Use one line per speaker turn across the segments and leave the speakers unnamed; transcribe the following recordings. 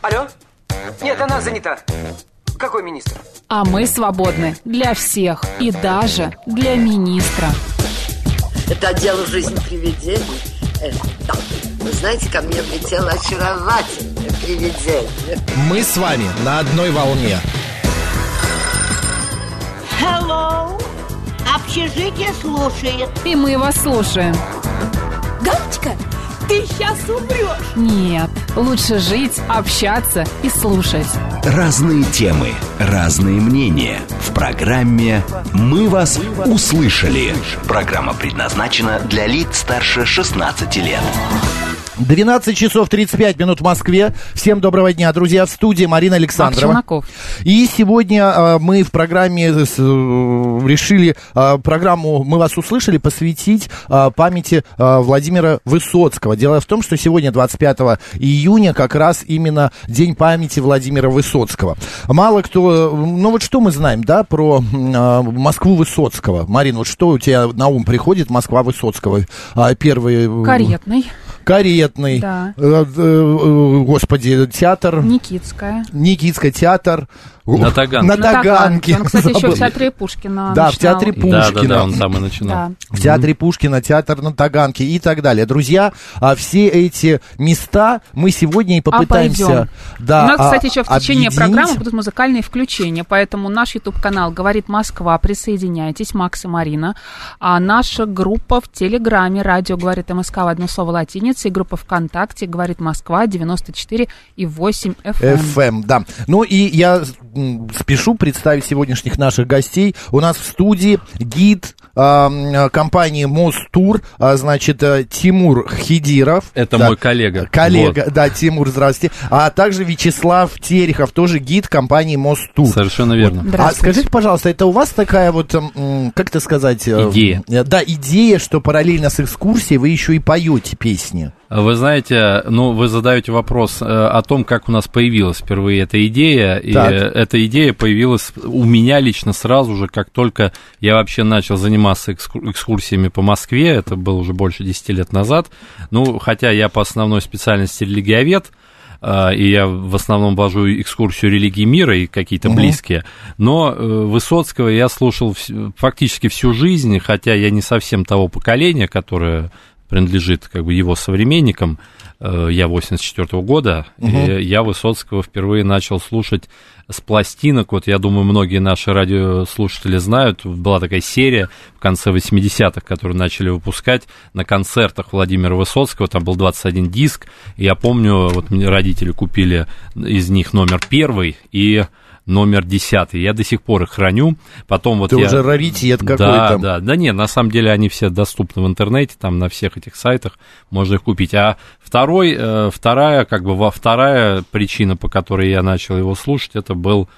Алло? Нет, она занята. Какой министр?
А мы свободны для всех и даже для министра.
Это отдел «Жизнь привидений». Да. Вы знаете, ко мне влетело очаровательное привидение.
Мы с вами на одной волне.
Hello. Общежитие слушает.
И мы вас слушаем.
Галочка, ты сейчас умрешь.
Нет, лучше жить, общаться и слушать.
Разные темы, разные мнения. В программе «Мы вас услышали». Программа предназначена для лиц старше 16 лет.
12 часов 35 минут в Москве. Всем доброго дня, друзья. В студии Марина Александрова. И сегодня мы в программе решили программу «Мы вас услышали» посвятить памяти Владимира Высоцкого. Дело в том, что сегодня, 25 июня, как раз именно День памяти Владимира Высоцкого. Мало кто... Ну вот что мы знаем, да, про Москву Высоцкого? Марина, вот что у тебя на ум приходит Москва Высоцкого? Первый... Каретный,
да.
Господи, театр. Никитская, театр.
На
Таганке.
Он, кстати, еще в театре Пушкина
начинал. В театре Пушкина.
Да, он там и начинал.
Да.
В театре Пушкина, театр на Таганке и так далее. Друзья, все эти места мы сегодня и попытаемся... Да,
у нас, кстати, еще в течение
объединить.
программы будут музыкальные включения, поэтому наш YouTube-канал «Говорит Москва», присоединяйтесь, Макс и Марина. А наша группа в Телеграме «Радио говорит МСК» в одно слово латиница, и группа ВКонтакте «Говорит Москва» 94,8 FM.
Да. Ну и я... спешу представить сегодняшних наших гостей. У нас в студии гид компании Мостур, значит, Тимур Хидиров.
Это мой коллега.
Вот. Да, Тимур, здравствуйте. А также Вячеслав Терехов, тоже гид компании Мостур.
Совершенно верно.
Вот. А скажите, пожалуйста, это у вас такая вот, как это сказать?
Идея.
Да, идея, что параллельно с экскурсией вы еще и поете песни.
Вы знаете, вы задаете вопрос о том, как у нас появилась впервые эта идея. И эта идея появилась у меня лично сразу же, как только я вообще начал заниматься экскурсиями по Москве. Это было уже больше 10 лет назад. Ну, хотя я по основной специальности религиовед, и я в основном вожу экскурсию религии мира и какие-то близкие. Но Высоцкого я слушал фактически всю жизнь, хотя я не совсем того поколения, которое... принадлежит как бы его современникам. Я 84-го года, и я Высоцкого впервые начал слушать с пластинок. Вот я думаю, многие наши радиослушатели знают, была такая серия в конце 80-х, которую начали выпускать на концертах Владимира Высоцкого, там был 21 диск, и я помню, вот мне родители купили из них номер 1 и номер 10. Я до сих пор их храню. Потом вот
уже раритет какой-то.
Да, нет, на самом деле они все доступны в интернете, там на всех этих сайтах можно их купить. А вторая причина, по которой я начал его слушать, это была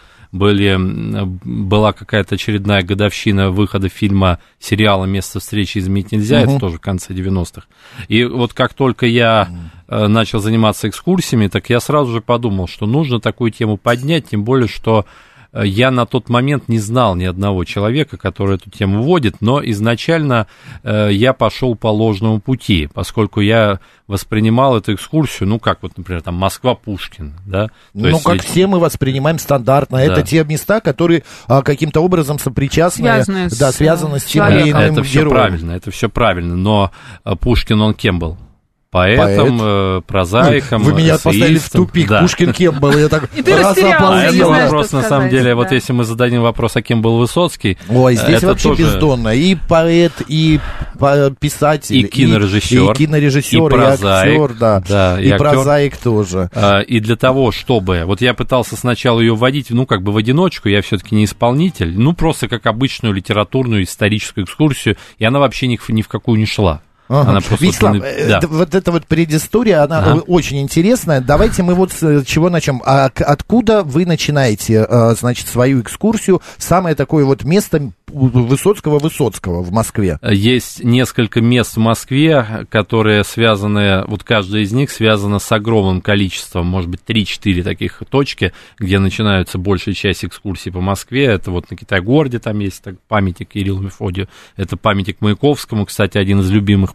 какая-то очередная годовщина выхода сериала «Место встречи изменить нельзя», это тоже в конце 90-х. И вот как только я начал заниматься экскурсиями, так я сразу же подумал, что нужно такую тему поднять, тем более, что я на тот момент не знал ни одного человека, который эту тему вводит, но изначально я пошел по ложному пути, поскольку я воспринимал эту экскурсию, ну, как вот, например, там Москва-Пушкин, да?
Как все мы воспринимаем стандартно. Да. Это те места, которые каким-то образом сопричастны, связаны с тем или иным героем.
Это все правильно, но Пушкин, он кем был? Поэтом, прозаиком,
вы меня поставили в тупик. Да. Пушкин кем был? Я так
раз оплатил. Это вопрос, на самом деле, вот если мы зададим вопрос, а кем был Высоцкий...
Ой, здесь вообще бездонно. И поэт, и писатель,
и кинорежиссер,
и актер, да, и прозаик тоже.
И для того, чтобы... Вот я пытался сначала ее вводить, как бы в одиночку, я все-таки не исполнитель, просто как обычную литературную, историческую экскурсию, и она вообще ни в какую не шла.
Ага. Вячеслав, вот эта вот предыстория, она очень интересная. Давайте мы вот с чего начнем. Откуда вы начинаете, значит, свою экскурсию? Самое такое вот место Высоцкого в Москве.
Есть несколько мест в Москве, которые связаны, вот каждая из них связана с огромным количеством, может быть, 3-4 таких точки, где начинаются большая часть экскурсий по Москве. Это вот на Китай-городе там есть памятник Кириллу Мефодию, это памятник Маяковскому, кстати, один из любимых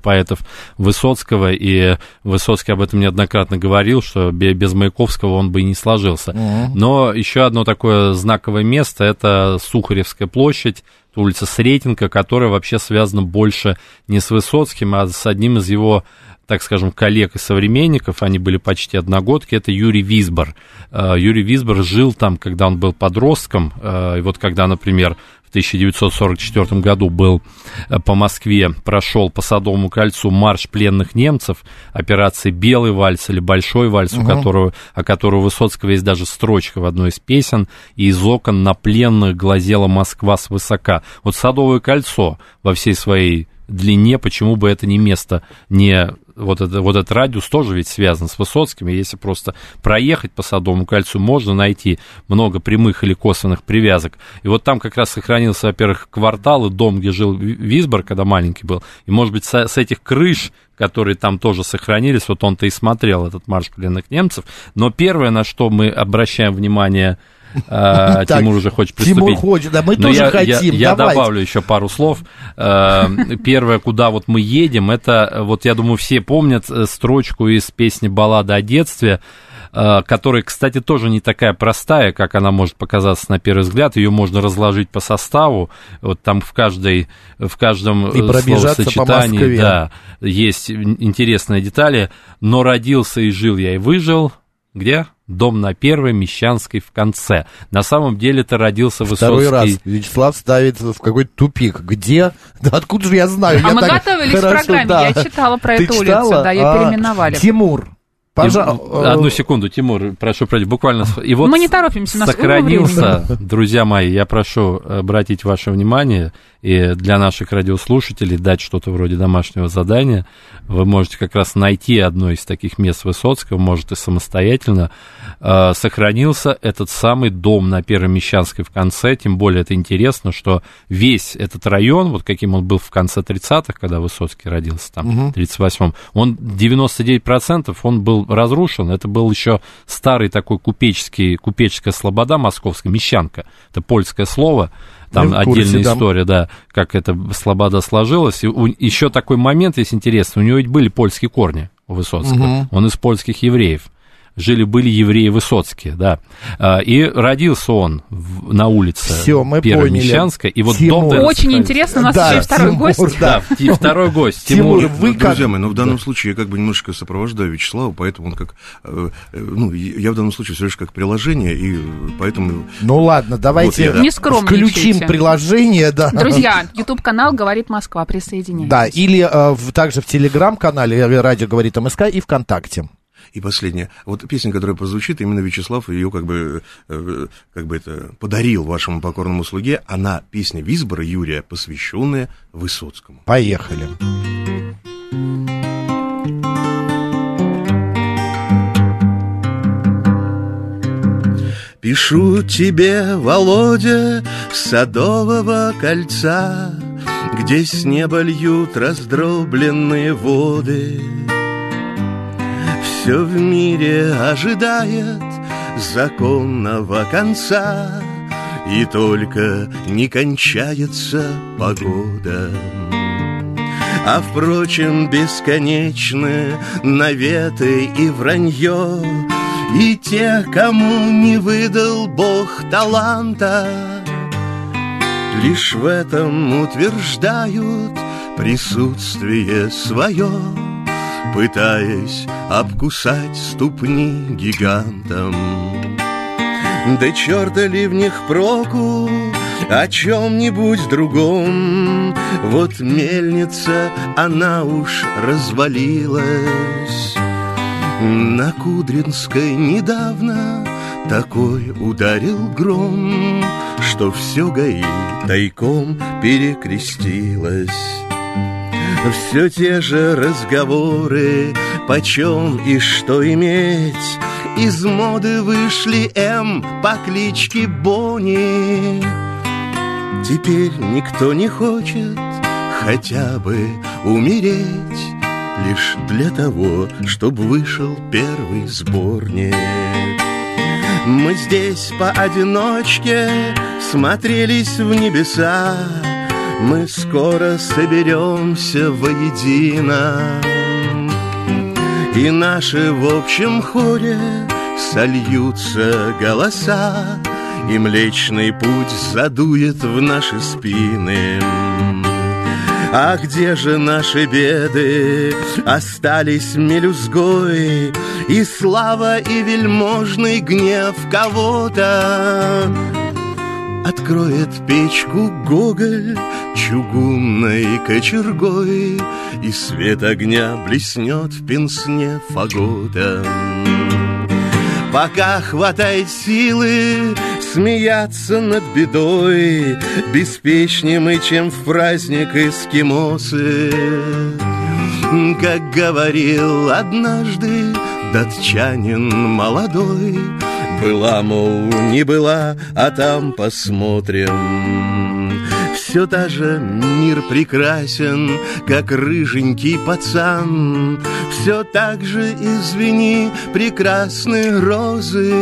поэтов Высоцкого, и Высоцкий об этом неоднократно говорил, что без Маяковского он бы и не сложился. Но еще одно такое знаковое место — это Сухаревская площадь, улица Сретенка, которая вообще связана больше не с Высоцким, а с одним из его, так скажем, коллег и современников. Они были почти одногодки. Это Юрий Висбор. Юрий Висбор жил там, когда он был подростком. И вот когда, например, в 1944 году был по Москве, прошел по Садовому кольцу марш пленных немцев, операции «Белый вальс» или «Большой вальс», о которого у Высоцкого есть даже строчка в одной из песен: «И из окон на пленных глазела Москва свысока». Вот Садовое кольцо во всей своей длине, почему бы это не место, не... Вот этот радиус тоже ведь связан с Высоцким, и если просто проехать по Садовому кольцу, можно найти много прямых или косвенных привязок. И вот там как раз сохранился, во-первых, квартал и дом, где жил Висбор, когда маленький был, и, может быть, с этих крыш, которые там тоже сохранились, вот он-то и смотрел этот марш пленных немцев. Но первое, на что мы обращаем внимание... Тимур уже хочет приступить.
Тимур хочет, да, мы тоже хотим.
Я добавлю еще пару слов. Первое, куда вот мы едем, это, вот я думаю, все помнят строчку из песни «Баллада о детстве», которая, кстати, тоже не такая простая, как она может показаться на первый взгляд. Ее можно разложить по составу. Вот там в каждом словосочетании, да, есть интересные детали. «Но родился и жил я и выжил». Где? Дом на Первой, Мещанской в конце. На самом деле это родился Высоцкий.
Второй раз Вячеслав ставит в какой-то тупик. Где? Да откуда же я знаю?
Мы готовились к программе, да. Я читала про эту улицу, да, ее переименовали.
Тимур. Пожалуйста.
Одну секунду, Тимур, прошу просить, буквально. И вот
мы не торопимся, нас
сохранился, друзья мои, я прошу обратить ваше внимание и для наших радиослушателей дать что-то вроде домашнего задания. Вы можете как раз найти одно из таких мест Высоцкого, может и самостоятельно. Сохранился этот самый дом на Первой Мещанской в конце, тем более это интересно, что весь этот район, вот каким он был в конце 30-х, когда Высоцкий родился там, в 38-м, он 99% он был разрушен. Это был еще старый такой купеческая слобода московская, Мещанка. Это польское слово. Там отдельная история, да, как эта слобода сложилась. И еще такой момент есть интересный. У него ведь были польские корни у Высоцкого. Он из польских евреев. Жили-были евреи Высоцкие, да. И родился он на улице Первой Мещанской. И вот
очень интересно, у нас еще и второй гость.
Да, второй гость.
Тимур, друзья мои, но в данном случае я как бы немножко сопровождаю Вячеслава, поэтому он как... я в данном случае все лишь как приложение, и поэтому...
Ну ладно, давайте включим приложение, да.
Друзья, YouTube-канал «Говорит Москва», присоединяйтесь.
Да, или также в Телеграм-канале «Радио говорит МСК» и ВКонтакте.
И последнее. Вот песня, которая прозвучит, именно Вячеслав ее как бы это подарил вашему покорному слуге. Она песня Висбора Юрия, посвященная Высоцкому.
Поехали.
Пишу тебе, Володя, с Садового кольца, где с неба льют раздробленные воды. Все в мире ожидает законного конца, и только не кончается погода. А впрочем, бесконечны наветы и вранье, и те, кому не выдал Бог таланта, лишь в этом утверждают присутствие свое, пытаясь обкусать ступни гигантам. Да черта ли в них проку о чем-нибудь другом? Вот мельница, она уж развалилась. На Кудринской недавно такой ударил гром, что все ГАИ тайком перекрестилось. Все те же разговоры, почем и что иметь. Из моды вышли М по кличке Бонни. Теперь никто не хочет хотя бы умереть, лишь для того, чтобы вышел первый сборник. Мы здесь поодиночке смотрелись в небеса,
мы скоро соберемся воедино, и наши в общем хоре сольются голоса, и Млечный Путь задует в наши спины. А где же наши беды остались мелюзгой, и слава, и вельможный гнев кого-то? Откроет печку Гоголь чугунной кочергой, и свет огня блеснет в пенсне фагота. Пока хватает силы смеяться над бедой, беспечнее мы, чем в праздник эскимосы. Как говорил однажды датчанин молодой, была, мол, не была, а там посмотрим. Все та же мир прекрасен, как рыженький пацан. Все так же, извини, прекрасны розы.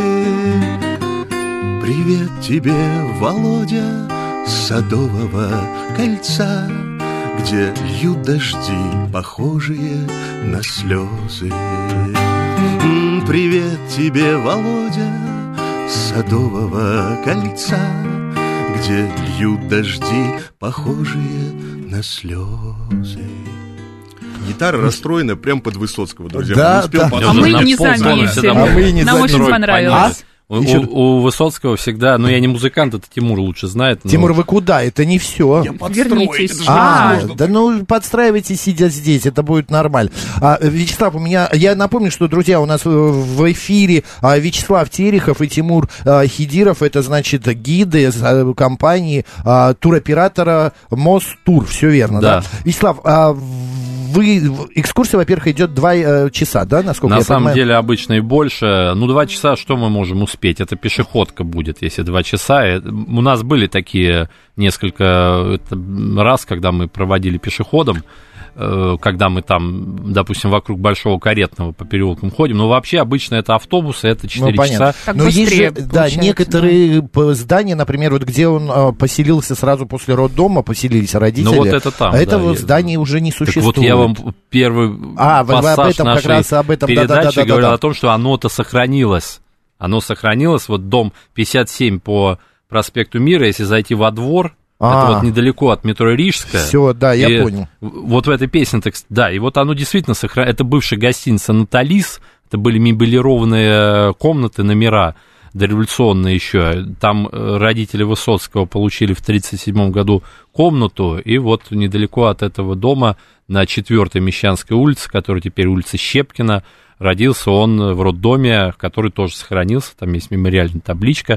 Привет тебе, Володя, с Садового кольца, где льют дожди, похожие на слезы. Привет тебе, Володя, с Садового кольца, где льют дожди, похожие на слезы.
Гитара расстроена прям под Высоцкого, друзья.
Да, да.
А мы не заметили. Нам очень понравилось.
У Высоцкого всегда, я не музыкант, это Тимур лучше знает.
Тимур, вы куда? Это не все.
Вернитесь.
Подстраивайтесь, сидя здесь, это будет нормально. Вячеслав, я напомню, что, друзья, у нас в эфире Вячеслав Терехов и Тимур Хидиров, это значит гиды компании туроператора Мостур, все верно, да? Вячеслав, экскурсия, во-первых, идет 2 часа, да, насколько я понимаю?
На самом деле обычно и больше. 2 часа, что мы можем успеть? Это пешеходка будет, если 2 часа. У нас были такие несколько раз, когда мы проводили пешеходом, когда мы там, допустим, вокруг Большого Каретного по переулкам ходим. Но вообще обычно это автобусы, это 4 часа.
Но есть же, некоторые здания, например, вот где он поселился сразу после роддома, поселились родители.
Ну вот это там.
Этого здания уже не существует.
Так вот я вам первый пассаж нашей передачи говорил о том, что оно-то сохранилось. Оно сохранилось, вот дом 57 по проспекту Мира, если зайти во двор, это вот недалеко от метро Рижская.
Все, да, я понял.
Вот в этой песне, да, и вот оно действительно сохранилось. Это бывшая гостиница «Наталис», это были мебелированные комнаты, номера дореволюционные еще. Там родители Высоцкого получили в 1937 году комнату, и вот недалеко от этого дома на 4-й Мещанской улице, которая теперь улица Щепкина, родился он в роддоме, который тоже сохранился, там есть мемориальная табличка,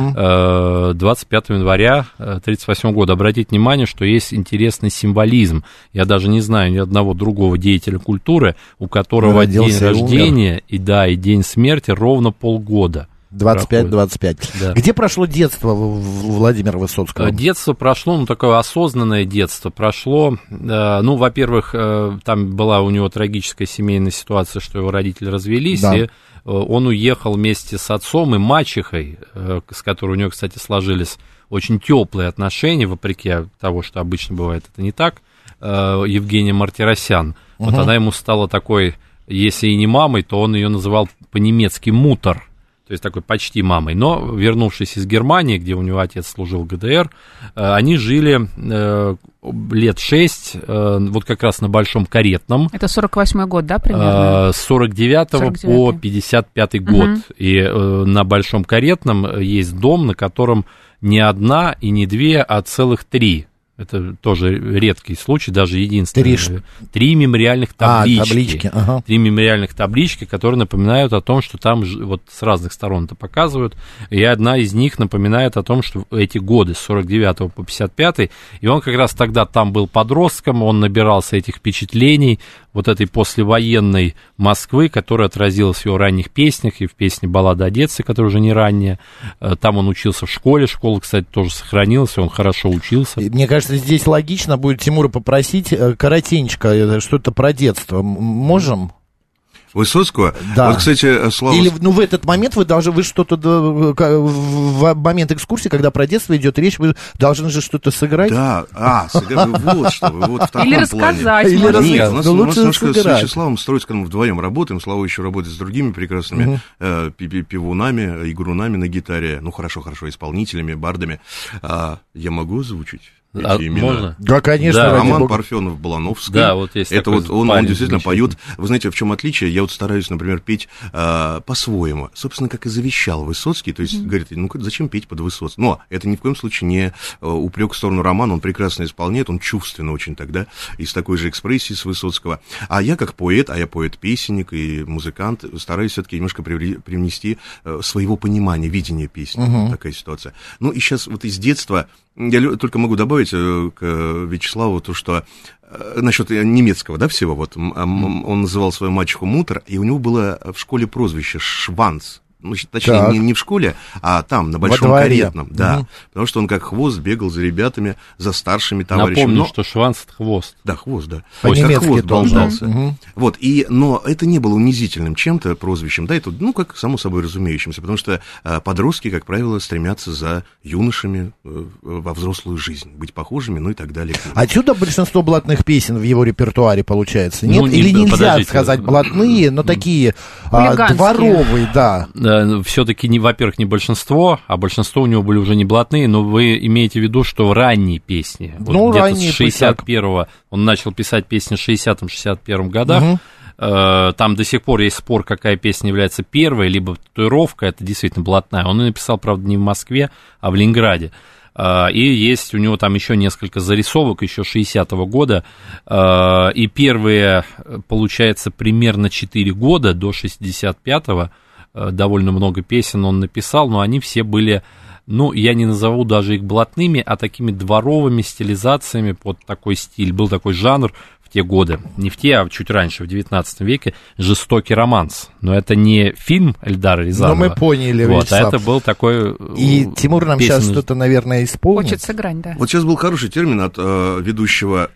25 января 1938 года. Обратите внимание, что есть интересный символизм. Я даже не знаю ни одного другого деятеля культуры, у которого день рождения и день смерти ровно полгода.
25-25. Да. Где прошло детство Владимира Высоцкого?
Детство прошло, такое осознанное детство прошло. Во-первых, там была у него трагическая семейная ситуация, что его родители развелись, да. И он уехал вместе с отцом и мачехой, с которой у него, кстати, сложились очень теплые отношения, вопреки того, что обычно бывает, это не так, Евгения Мартиросян. Вот она ему стала такой, если и не мамой, то он ее называл по-немецки «мутер», то есть такой почти мамой. Но, вернувшись из Германии, где у него отец служил в ГДР, они жили лет 6, вот как раз на Большом Каретном.
Это 48-й год, да, примерно?
С 49 по 55 год. И на Большом Каретном есть дом, на котором не одна и не две, а целых 3. Это тоже редкий случай, даже единственный. 3 мемориальных таблички. 3 мемориальных таблички, которые напоминают о том, что там вот с разных сторон это показывают. И одна из них напоминает о том, что эти годы с 49 по 55, и он как раз тогда там был подростком, он набирался этих впечатлений, вот этой послевоенной Москвы, которая отразилась в его ранних песнях, и в песне «Баллада о детстве», которая уже не ранняя. Там он учился в школе, школа, кстати, тоже сохранилась, он хорошо учился.
Мне кажется, здесь логично будет Тимура попросить коротенько что-то про детство. Можем?
Высоцкого?
Да.
Вот, кстати, Слава...
Или, в этот момент вы что-то, в момент экскурсии, когда про детство идет речь, вы должны же что-то сыграть?
Да, вот что, вот в таком
Или рассказать.
Или
рассказать.
Нет, у нас немножко с
сыграть.
Вячеславом Строицким мы вдвоем работаем, Слава еще работает с другими прекрасными певунами, игрунами на гитаре, хорошо, исполнителями, бардами. Я могу озвучить?
Можно?
Да, конечно.
Да,
Роман Парфенов-Блановский.
Да, вот есть
это
такой
он действительно поет. Вы знаете, в чем отличие? Я стараюсь, например, петь по-своему. Собственно, как и завещал Высоцкий. То есть, говорит, зачем петь под Высоцкий? Но это ни в коем случае не упрек в сторону Романа. Он прекрасно исполняет, он чувственно очень тогда, из такой же экспрессии с Высоцкого. А я как поэт, я поэт-песенник и музыкант, стараюсь все-таки немножко привнести своего понимания, видения песни. Такая ситуация. И сейчас вот из детства я только могу добавить к Вячеславу то, что насчет немецкого, да, всего, вот, он называл свою мачеху Мутер, и у него было в школе прозвище Шванц. Точнее, не в школе, а там, на Большом Каретном. Да, потому что он как хвост бегал за ребятами, за старшими товарищами.
Напомню, что Шванц — это хвост.
Да, хвост, да.
По-немецки
как хвост болтался.
Вот,
но это не было унизительным чем-то, прозвищем, да, это, как само собой разумеющимся, потому что подростки, как правило, стремятся за юношами во взрослую жизнь, быть похожими, и так далее.
Отсюда большинство блатных песен в его репертуаре, получается, нет? Или нельзя сказать блатные, но такие дворовые, да.
Все-таки, во-первых, не большинство, а большинство у него были уже не блатные, но вы имеете в виду, что ранние песни. Вот
ранние,
с 61-го он начал писать песни в 60-61 годах. Там до сих пор есть спор, какая песня является первой, либо татуировка, это действительно блатная. Он ее написал, правда, не в Москве, а в Ленинграде. И есть у него там еще несколько зарисовок, еще 60-го года. И первые, получается, примерно 4 года до 65-го, довольно много песен он написал, но они все были, я не назову даже их блатными, а такими дворовыми стилизациями под такой стиль. Был такой жанр в те годы, не в те, а чуть раньше, в 19 веке, жестокий романс. Но это не фильм Эльдара Рязанова.
Но мы поняли,
вот, а это был такой...
И Тимур нам сейчас что-то, наверное, исполнит.
Хочет сыграть, да.
Вот сейчас был хороший термин от ведущего...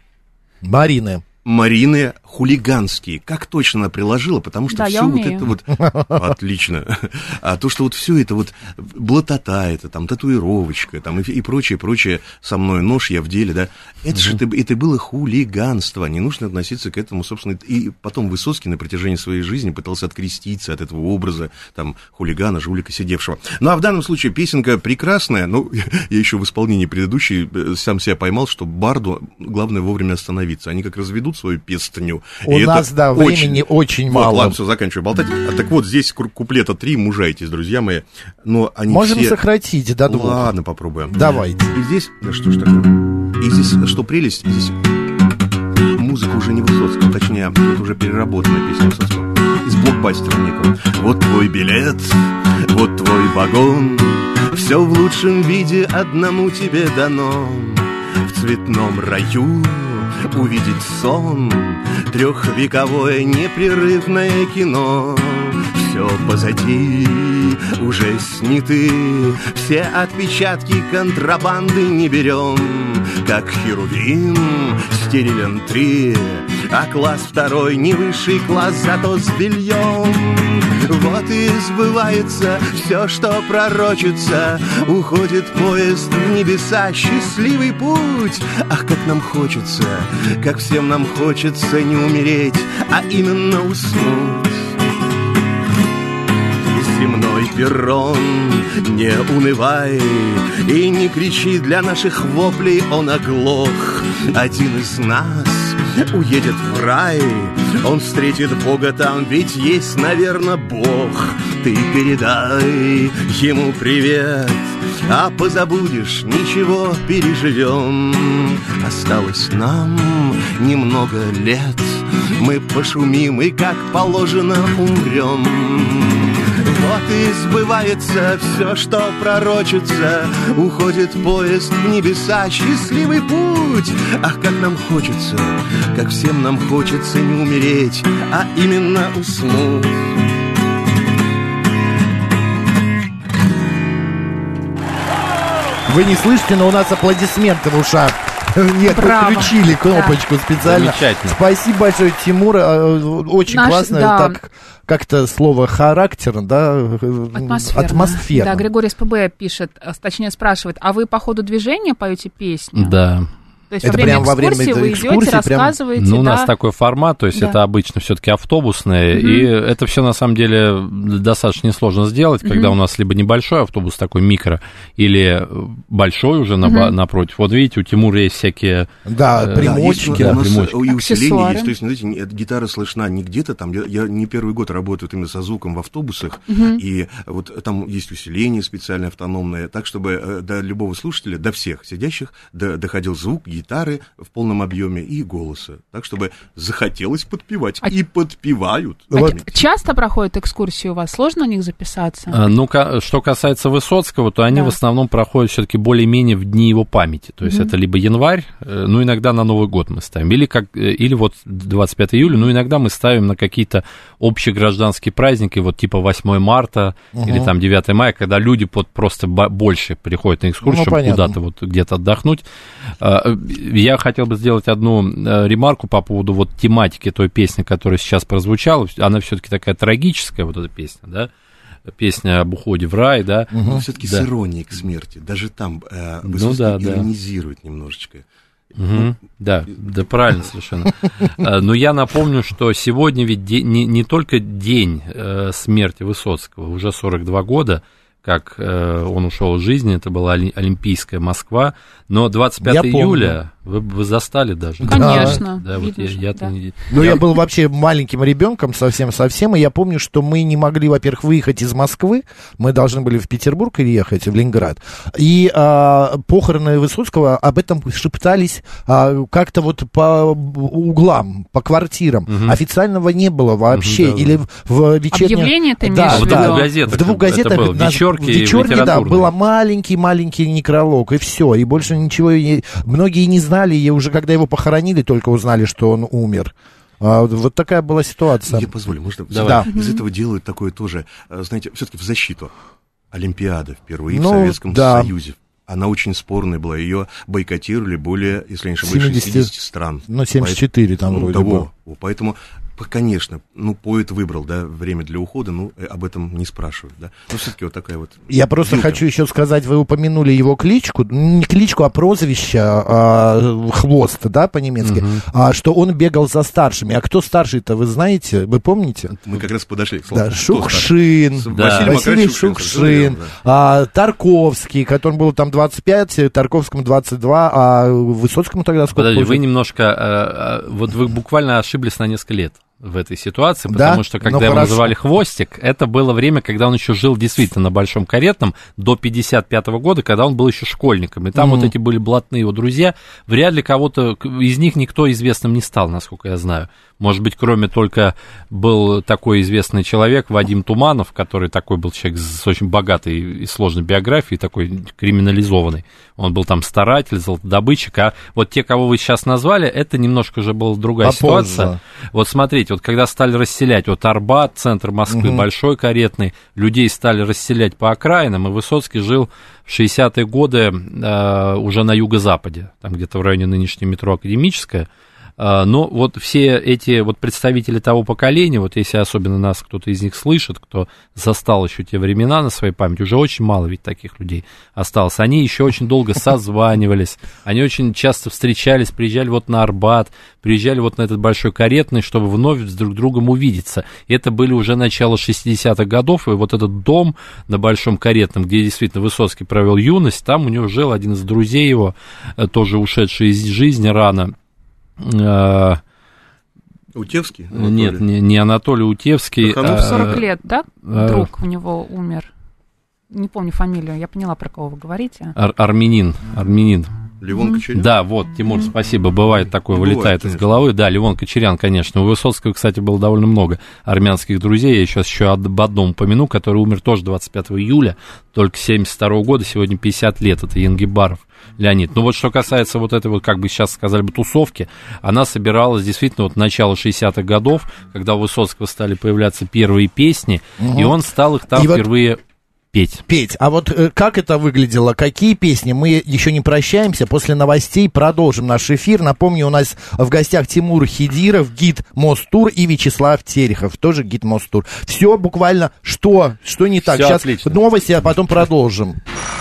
Марины,
хулиганские. Как точно она приложила, потому что все вот это вот... Отлично. А то, что вот все это вот блатота, это там татуировочка, там и прочее, со мной нож, я в деле, да. Это же это было хулиганство. Не нужно относиться к этому, собственно. И потом Высоцкий на протяжении своей жизни пытался откреститься от этого образа, там, хулигана, жулика, сидевшего. А в данном случае песенка прекрасная, я еще в исполнении предыдущей сам себя поймал, что барду главное вовремя остановиться. Они как разведут свою песню.
У нас, времени очень мало.
Ладно, все, заканчиваю болтать. Так вот, здесь куплета 3, мужайтесь, друзья мои. Но они
можем сократить до 2.
Ладно, попробуем.
Давайте.
И здесь, что ж такое? И здесь, что прелесть, здесь музыка уже не Высоцкого, точнее, это уже переработанная песня Высоцкого. Из блокбастера некого. Вот твой билет, вот твой вагон, все в лучшем виде одному тебе дано. В цветном раю увидеть сон, трехвековое непрерывное кино. Все позади, уже сняты, все отпечатки контрабанды не берем. Как херувим, стерилен 3, а класс 2 не высший класс, зато с бельем. Вот и сбывается все, что пророчится. Уходит поезд в небеса, счастливый путь. Ах, как нам хочется, как всем нам хочется не умереть, а именно уснуть. Земной перрон, не унывай и не кричи, для наших воплей он оглох. Один из нас уедет в рай, он встретит Бога там, ведь есть, наверное, Бог. Ты передай ему привет, а позабудешь, ничего, переживем. Осталось нам немного лет, мы пошумим и, как положено, умрем. Вот и сбывается все, что пророчится. Уходит поезд в небеса, счастливый путь. Ах, как нам хочется, как всем нам хочется не умереть, а именно уснуть.
Вы не слышите, но у нас аплодисменты в ушах Нет, подключили кнопочку специально.
Замечательно.
Спасибо большое, Тимур. Очень классно. Так как-то слово характер, да? Атмосфера.
Да, Григорий СПБ пишет, точнее спрашивает, а вы по ходу движения поете песни?
Да.
То есть это во время экскурсии вы идете, рассказываете,
Ну, у нас такой формат, то есть это обычно все-таки автобусное, и это все на самом деле достаточно несложно сделать, когда у нас либо небольшой автобус такой микро, или большой уже напротив. Вот видите, у Тимура есть всякие...
примочки.
У нас и усиление есть, то есть, знаете, гитара слышна не где-то там, я не первый год работаю именно со звуком в автобусах, и вот там есть усиление специальное, автономное, так, чтобы до любого слушателя, до всех сидящих, доходил звук гитары в полном объеме и голоса, так, чтобы захотелось подпевать. И подпевают.
Часто проходят экскурсии у вас? Сложно на них записаться?
Ну, что касается Высоцкого, то они в основном проходят все-таки более-менее в дни его памяти. То есть это либо январь, ну, иногда на Новый год мы ставим, или вот 25 июля, ну, иногда мы ставим на какие-то общегражданские праздники, вот типа 8 марта или там 9 мая, когда люди просто больше приходят на экскурсию, чтобы куда-то вот где-то отдохнуть. Я хотел бы сделать одну ремарку по поводу вот тематики той песни, которая сейчас прозвучала. Она все-таки такая трагическая, вот эта песня, да? Песня об уходе в рай, да?
Но все-таки с иронией к смерти. Даже там Высоцкий иронизирует немножечко.
Да, правильно совершенно. Но я напомню, что сегодня ведь не только день смерти Высоцкого, уже 42 года, как он ушел из жизни, это была Олимпийская Москва, но 25 июля вы застали даже.
Конечно.
Да, вот
я был вообще маленьким ребенком совсем, и я помню, что мы не могли, во-первых, выехать из Москвы, мы должны были в Петербург ехать, в Ленинград, и похороны Высоцкого об этом шептались как-то вот по углам, по квартирам. Официального не было вообще, или в вечернем...
Объявление ты имеешь в виду?
В двух газетах, в вечерке, да, был маленький некролог, и все, и больше ничего, многие не знали, и уже когда его похоронили, только узнали, что он умер. Вот такая была ситуация.
Я позволю, можно?
Да.
Из этого делают такое тоже, знаете, все-таки в защиту. Олимпиада впервые в Советском Союзе. Она очень спорная была, ее бойкотировали более, если я не ошибаюсь, 60 стран.
74 там вроде было.
Поэтому, конечно, поэт выбрал, да, время для ухода, об этом не спрашивают, да. Но все-таки вот такая вот...
Я просто хочу еще сказать, вы упомянули его кличку, не кличку, а прозвище, Хвост, да, по-немецки, что он бегал за старшими. А кто старший-то, вы знаете, вы помните?
Мы как раз подошли к слову.
Да, Шукшин, Василий Шукшин, Тарковский, которому было там 25, Тарковскому 22, а Высоцкому тогда сколько?
Подожди, вы немножко, вот вы буквально ошиблись на несколько лет в этой ситуации, потому что когда его называли Хвостик, это было время, когда он еще жил действительно на Большом Каретном до 55-го года, когда он был еще школьником, и там вот эти были блатные его друзья, вряд ли кого-то, из них никто известным не стал, насколько я знаю. Может быть, кроме только был такой известный человек, Вадим Туманов, который такой был человек с очень богатой и сложной биографией, такой криминализованный. Он был там старатель, золотодобытчик, а вот те, кого вы сейчас назвали, это немножко уже была другая ситуация. Вот смотрите, вот когда стали расселять, вот Арбат, центр Москвы, Большой Каретный, людей стали расселять по окраинам, и Высоцкий жил в 60-е годы уже на юго-западе, там где-то в районе нынешней метро Академическая. Но вот все эти вот представители того поколения, вот если особенно нас кто-то из них слышит, кто застал еще те времена на своей памяти, уже очень мало ведь таких людей осталось. Они еще очень долго созванивались, они очень часто встречались, приезжали вот на Арбат, приезжали вот на этот Большой Каретный, чтобы вновь с друг другом увидеться. И это были уже начало 60-х годов, и вот этот дом на Большом Каретном, где действительно Высоцкий провел юность, там у него жил один из друзей его, тоже ушедший из жизни рано.
Утевский?
Нет, не Анатолий Утевский.
40 лет, да? Друг у него умер. Не помню фамилию, я поняла, про кого вы говорите.
Армянин.
Левон Кочерян?
Да, вот, Тимур, спасибо, бывает такое, вылетает из головы. Да, Левон Кочерян, конечно. У Высоцкого, кстати, было довольно много армянских друзей. Я сейчас еще об одном упомяну, который умер тоже 25 июля, только 72 года, сегодня 50 лет. Это Янгибаров Леонид. Ну вот что касается вот этой вот, как бы сейчас сказали бы, тусовки, она собиралась действительно вот начала 60-х годов, когда у Высоцкого стали появляться первые песни, и он стал их там впервые... петь.
А вот как это выглядело? Какие песни? Мы еще не прощаемся. После новостей продолжим наш эфир. Напомню, у нас в гостях Тимур Хидиров, гид Мостур, и Вячеслав Терехов, тоже гид Мостур. Все буквально, что не так.
Все
Сейчас
отлично.
новости, а потом продолжим.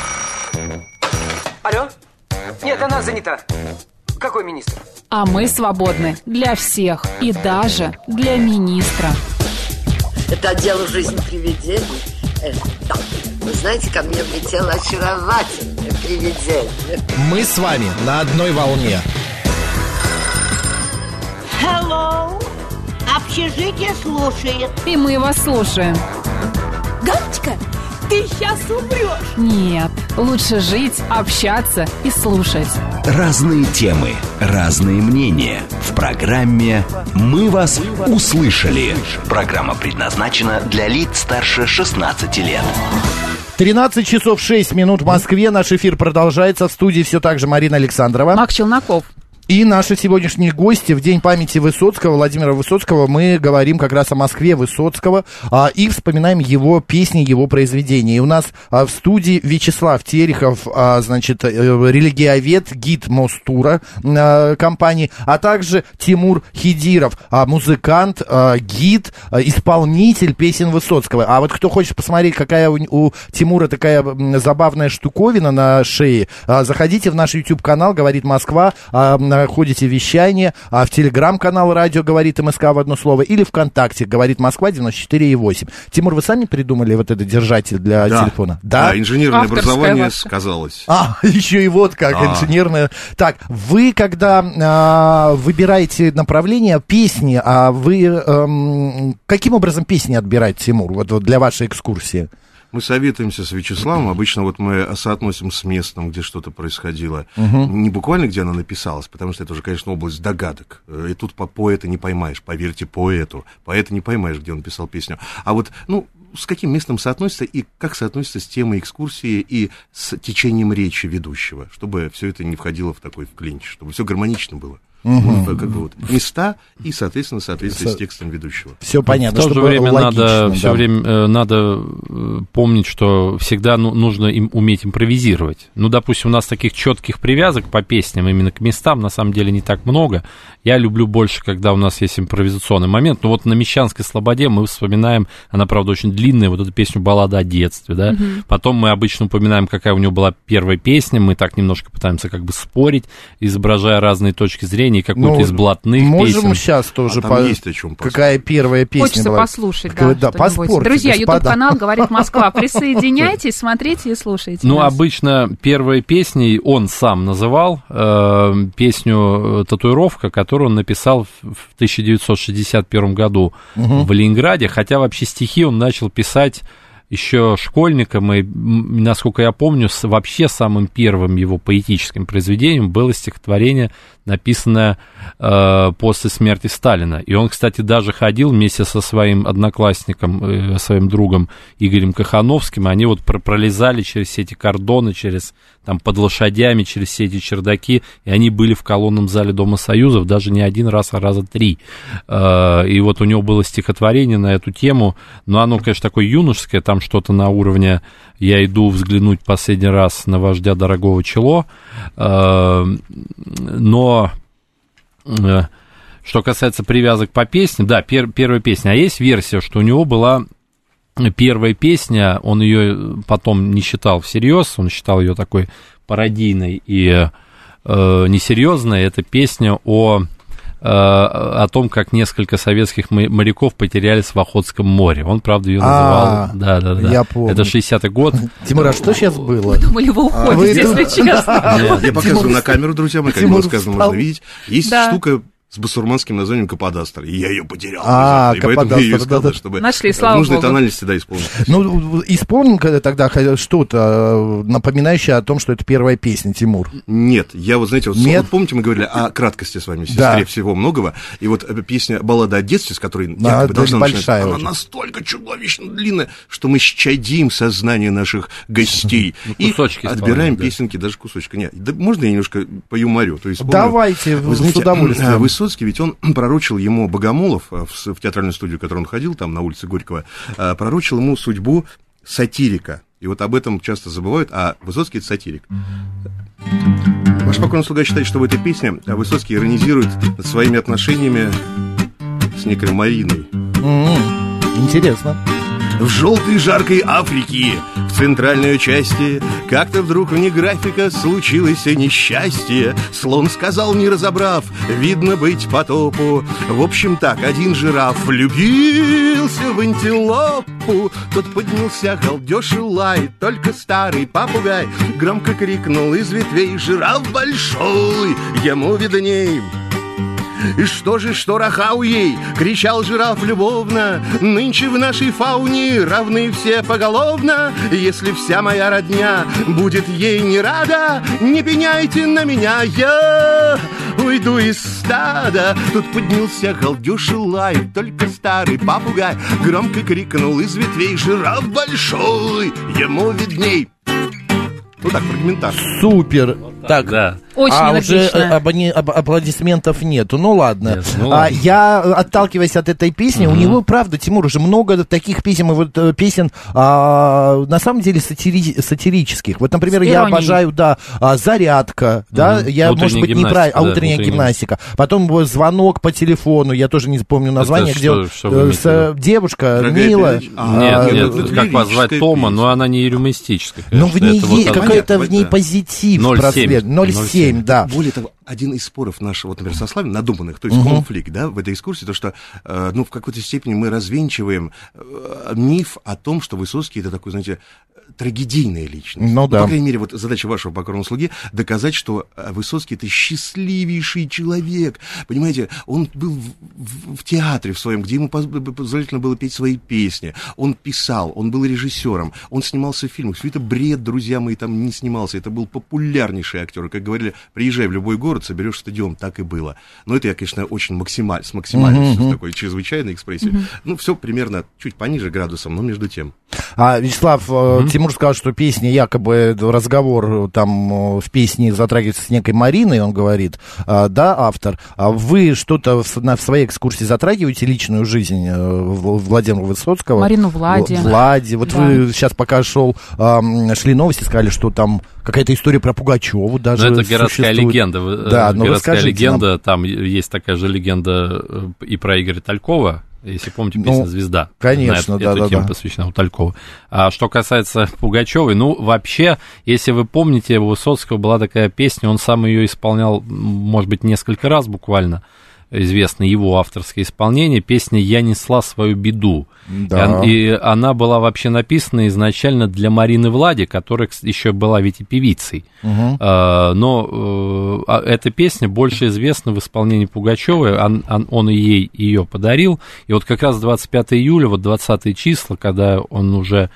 Алло? Нет, она занята. Какой министр?
А мы свободны для всех и даже для министра.
Это отдел «Жизнь привидений». Да. Вы знаете, ко мне влетело очаровательное привидение.
Мы с вами на одной волне.
Hello. Общежитие слушает.
И мы вас слушаем.
Галочка, ты сейчас умрешь.
Нет, лучше жить, общаться и слушать.
Разные темы, разные мнения. В программе «Мы вас услышали». Программа предназначена для лиц старше 16 лет.
13 часов 6 минут в Москве. Наш эфир продолжается. В студии все так же Марина Александрова.
Мак Челноков.
И наши сегодняшние гости в День памяти Высоцкого, Владимира Высоцкого, мы говорим как раз о Москве Высоцкого и вспоминаем его песни, его произведения. И у нас в студии Вячеслав Терехов, религиовед, гид Мостура компании, а также Тимур Хидиров, музыкант, гид, исполнитель песен Высоцкого. А вот кто хочет посмотреть, какая у Тимура такая забавная штуковина на шее, заходите в наш YouTube-канал «Говорит Москва», находите вещание, в телеграм-канал «Радио говорит МСК» в одно слово, или ВКонтакте «Говорит Москва» 94,8. Тимур, вы сами придумали вот этот держатель для телефона?
Да, инженерное
Авторское
образование
ваше.
сказалось.
Еще и вот как, инженерное. Так, вы, когда выбираете направление песни, вы каким образом песни отбираете, Тимур, вот для вашей экскурсии?
Мы советуемся с Вячеславом, обычно вот мы соотносим с местом, где что-то происходило. Не буквально, где она написалась, потому что это уже, конечно, область догадок. И тут поэта не поймаешь, поверьте поэту. Поэта не поймаешь, где он писал песню. А вот, с каким местом соотносится и как соотносится с темой экскурсии и с течением речи ведущего, чтобы все это не входило в такой клинч, чтобы все гармонично было. Как бы вот места и, соответственно, соответствие с текстом ведущего.
Все понятно.
В то же время надо помнить, что всегда нужно уметь импровизировать. Допустим, у нас таких четких привязок по песням именно к местам на самом деле не так много. Я люблю больше, когда у нас есть импровизационный момент. Вот на Мещанской слободе мы вспоминаем, она, правда, очень длинная, вот эту песню «Баллада о детстве», да. Потом мы обычно упоминаем, какая у него была первая песня, мы так немножко пытаемся как бы спорить, изображая разные точки зрения, какую-то из блатных
можем
песен.
сейчас тоже
есть о чем
какая первая песня
Хочется
была.
послушать,
да, поспорьте,
друзья,
господа.
YouTube-канал «Говорит Москва». Присоединяйтесь, смотрите и слушайте нас.
Обычно первой песней он сам называл песню «Татуировка», которую он написал в 1961 году в Ленинграде, хотя вообще стихи он начал писать еще школьником, и, насколько я помню, вообще самым первым его поэтическим произведением было стихотворение, написанное после смерти Сталина. И он, кстати, даже ходил вместе со своим одноклассником, своим другом Игорем Кахановским, они вот пролезали через все эти кордоны, под лошадями, через все эти чердаки, и они были в колонном зале Дома Союзов даже не один раз, а раза 3. И вот у него было стихотворение на эту тему, но оно, конечно, такое юношеское, там что-то на уровне «Я иду взглянуть последний раз на вождя дорогого Чело», но что касается привязок по песне, да, первая песня, а есть версия, что у него была первая песня, он ее потом не считал всерьез, он считал ее такой пародийной и несерьезной, это песня о том, как несколько советских моряков потерялись в Охотском море. Он, правда, ее называл... Да.
Я помню.
Это 60-й год.
Тимур, а что сейчас было?
Мы думали, вы уходите, если честно.
Я показываю на камеру, друзья мои, как было сказано, можно видеть. Есть штука с басурманским названием «Каподастр», и я ее потерял. И поэтому я ее искал, чтобы
нашли,
в нужной тональности, исполнить.
Исполним тогда что-то, напоминающее о том, что это первая песня, Тимур.
Нет, я вот, знаете, вот помните, мы говорили о краткости с вами, сестре всего многого, и вот песня «Баллада о детстве», с которой якобы должна начинать, она настолько чудовищно длинная, что мы щадим сознание наших гостей и отбираем песенки, даже кусочка. Нет, можно я немножко поюморю?
Давайте, с удовольствием.
Высоцкий, ведь он пророчил ему Богомолов в театральную студию, в которую он ходил, там на улице Горького, пророчил ему судьбу сатирика, И вот об этом часто забывают, а Высоцкий — это сатирик. Ваш покорный слуга считает, что в этой песне Высоцкий иронизирует над своими отношениями с некой Мариной.
Интересно.
В желтой жаркой Африке, в центральной части, как-то вдруг вне графика случилось несчастье. Слон сказал, не разобрав, видно быть потопу. В общем так, один жираф влюбился в антилопу. Тот поднялся, галдеж и лай, только старый попугай громко крикнул из ветвей: жираф большой, ему видней. И что же, что рахау ей, кричал жираф любовно, нынче в нашей фауне равны все поголовно. Если вся моя родня будет ей не рада, не пеняйте на меня, я уйду из стада. Тут поднялся галдеж и лай, только старый попугай громко крикнул из ветвей: жираф большой, ему видней. Ну так, фрагментарно.
Супер. Так,
да.
Очень энергично.
Уже аплодисментов нету. Ну ладно. Я, отталкиваясь от этой песни, у него, правда, Тимур, уже много таких песен, на самом деле сатирических. Вот, например, я обожаю, «Зарядка», да, я, может быть, неправильно, утренняя гимнастика. Потом звонок по телефону, я тоже не помню название, где девушка милая.
Нет, как вас звать, Тома, но она не юмористическая.
Но в ней есть какой-то в ней позитив. 0,7, да.
Более того, один из споров нашего, вот, например, со Славой, надуманных, то есть конфликт, да, в этой экскурсии, то, что, в какой-то степени мы развенчиваем миф о том, что Высоцкий — это такой, знаете, трагедийная личность.
Ну, да.
По крайней мере, вот задача вашего покорного слуги — доказать, что Высоцкий — это счастливейший человек. Понимаете, он был в театре в своем, где ему позволительно было петь свои песни. Он писал, он был режиссером, он снимался в фильмах. Все это бред, друзья мои, там не снимался. Это был популярнейший актер. Как говорили, приезжай в любой город, соберешь стадион. Так и было. Но это я, конечно, очень с максимальной, с такой чрезвычайной экспрессией. Ну, все примерно чуть пониже градусом, но между тем.
Вячеслав, Тимур сказал, что песня, якобы разговор там в песне затрагивается с некой Мариной, он говорит, да, автор. А вы что-то в своей экскурсии затрагиваете личную жизнь Владимира Высоцкого?
Марину Влади.
Вот да. Вы сейчас, пока шли новости, сказали, что там какая-то история про Пугачеву даже.
Ну, это городская легенда.
Да,
городская легенда, нам. Там есть такая же легенда и про Игоря Талькова. Если помните, песня «Звезда».
Конечно,
эта тема посвящена у Талькова. А что касается Пугачевой, вообще, если вы помните, у Высоцкого была такая песня, он сам ее исполнял, может быть, несколько раз буквально, известно его авторское исполнение, песня «Я несла свою беду». Да. И она была вообще написана изначально для Марины Влади, которая еще была ведь и певицей. Но эта песня больше известна в исполнении Пугачевой, он ей ее подарил. И вот как раз 25 июля, 20 числа, когда он уже...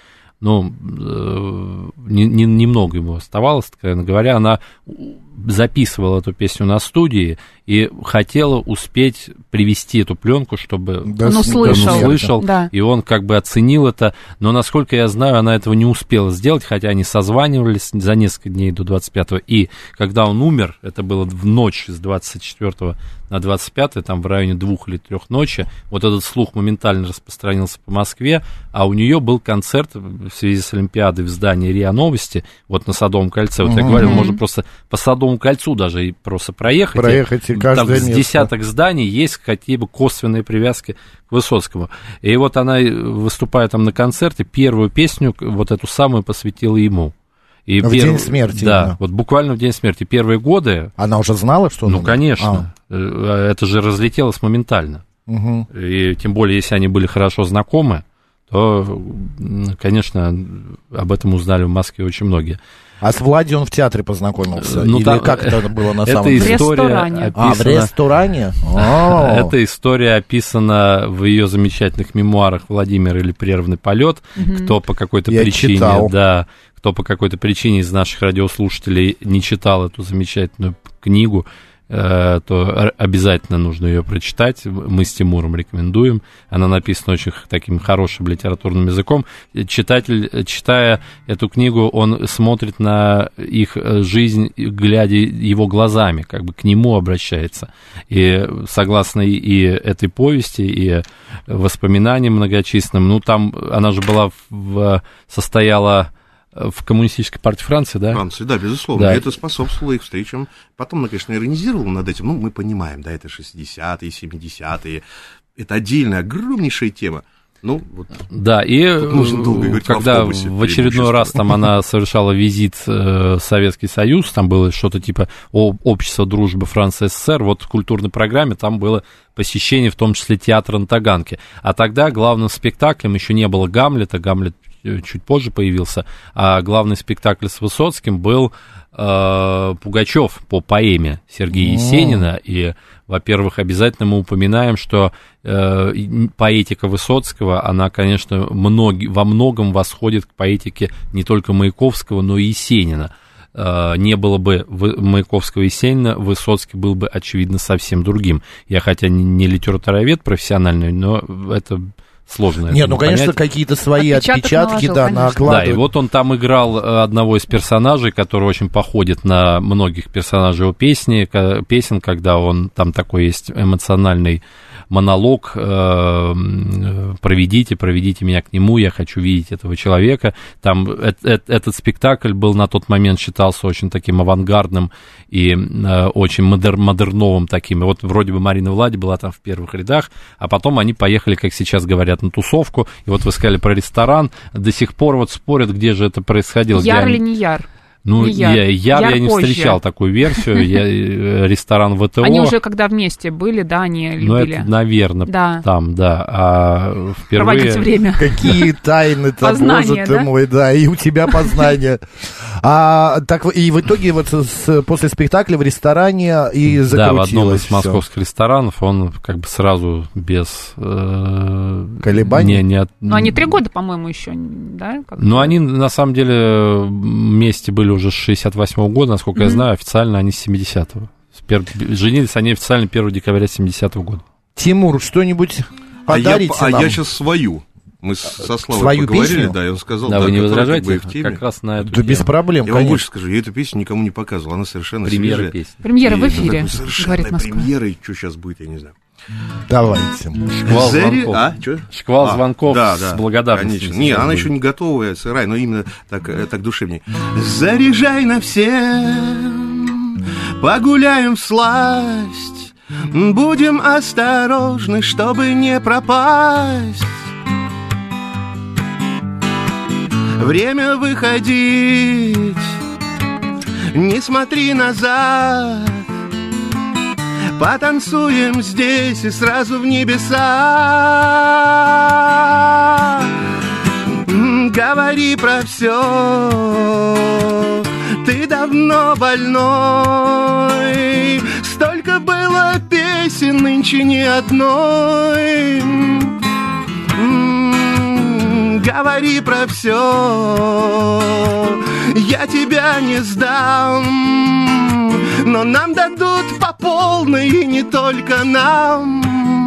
немного ему оставалось, откровенно говоря, она записывала эту песню на студии и хотела успеть привести эту пленку, чтобы
он услышал,
да. И он как бы оценил это, но, насколько я знаю, она этого не успела сделать, хотя они созванивались за несколько дней до 25-го, и когда он умер, это было в ночь с 24 на 25, там в районе 2 или 3 ночи, вот этот слух моментально распространился по Москве, а у нее был концерт в связи с Олимпиадой в здании РИА Новости, вот на Садовом кольце. Вот я говорил, можно просто по Садовому кольцу даже и просто проехать и
там
с десяток зданий есть какие-то косвенные привязки к Высоцкому. И вот она, выступая там на концерте, первую песню, вот эту самую, посвятила ему. И
день смерти.
Да,
именно.
вот буквально в день смерти. Первые годы...
Она уже знала, что он...
Ну, конечно. Это же разлетелось моментально. И тем более, если они были хорошо знакомы, то, конечно, об этом узнали в Москве очень многие.
А с Влади он в театре познакомился? Или как это было на самом деле?
В ресторане.
В ресторане?
Эта история описана в ее замечательных мемуарах «Владимир или прерванный полет». Кто по какой-то причине...
читал.
Да, кто по какой-то причине из наших радиослушателей не читал эту замечательную книгу, то обязательно нужно ее прочитать. Мы с Тимуром рекомендуем. Она написана очень таким хорошим литературным языком. Читатель, читая эту книгу, он смотрит на их жизнь, глядя его глазами, как бы к нему обращается. И согласно и этой повести, и воспоминаниям многочисленным, там она же была состояла в Коммунистической партии Франции, да?
Франции, да, безусловно. Да. Это способствовало их встречам. Потом, конечно, иронизировал над этим. Мы понимаем, да, это 60-е, 70-е. Это отдельная, огромнейшая тема. Вот.
Да, и когда в очередной раз там она совершала визит в Советский Союз, там было что-то типа общество дружбы Франции СССР, в культурной программе там было посещение, в том числе театра на Таганке. А тогда главным спектаклем еще не было Гамлета, Гамлет чуть позже появился, а главный спектакль с Высоцким был Пугачев по поэме Сергея Есенина, и, во-первых, обязательно мы упоминаем, что поэтика Высоцкого, она, конечно, во многом восходит к поэтике не только Маяковского, но и Есенина. Не было бы Маяковского и Есенина, Высоцкий был бы, очевидно, совсем другим. Я, хотя не литературовед профессиональный, но это сложно.
Нет, конечно, какие-то свои отпечатки, да, накладывают.
Да, и вот он там играл одного из персонажей, который очень походит на многих персонажей его песен, когда он, там такой есть эмоциональный монолог: проведите меня к нему, я хочу видеть этого человека. Там этот спектакль был на тот момент, считался очень таким авангардным и очень модерновым таким. И вот вроде бы Марина Влади была там в первых рядах, а потом они поехали, как сейчас говорят, на тусовку. И вот вы сказали про ресторан, до сих пор вот спорят, где же это происходило.
Яр или не Яр?
Ну, я не встречал такую версию, ресторан ВТО.
Они уже когда вместе были, да, они любили.
Ну, это, наверное, да. Там, да. А впервые...
Проводить время.
Какие тайны-то, боже ты мой, да, и у тебя познания. Так, и в итоге вот после спектакля в ресторане и закрутилось.
Да, в одном из московских ресторанов он как бы сразу без...
колебаний?
Но они 3 года, по-моему, еще, да?
Ну, они, на самом деле, вместе были уже с 68-го года, насколько я знаю, официально они с 70-го. Женились они официально 1 декабря 70-го года.
Тимур, что-нибудь подарите нам?
Я сейчас свою. Мы со Славой поговорили, песню? Да, и он сказал,
да, вы не возражаете?
Как, в теме.
Как раз на эту
тему. Без проблем,
я вам больше скажу, я эту песню никому не показывал, она совершенно свежая.
Премьера в эфире,
говорит Москва. Премьера, и что сейчас будет, я не знаю.
Давайте.
Шквал звонков с благодарностью.
Конечно. Не, она еще не готовая, сырая, но именно так душевнее. Заряжай на все, погуляем всласть, будем осторожны, чтобы не пропасть. Время выходить, не смотри назад. Потанцуем здесь и сразу в небеса. Говори про все, ты давно больной. Столько было песен, нынче ни одной. Говори про все, я тебя не сдам. Но нам дадут по полной, и не только нам.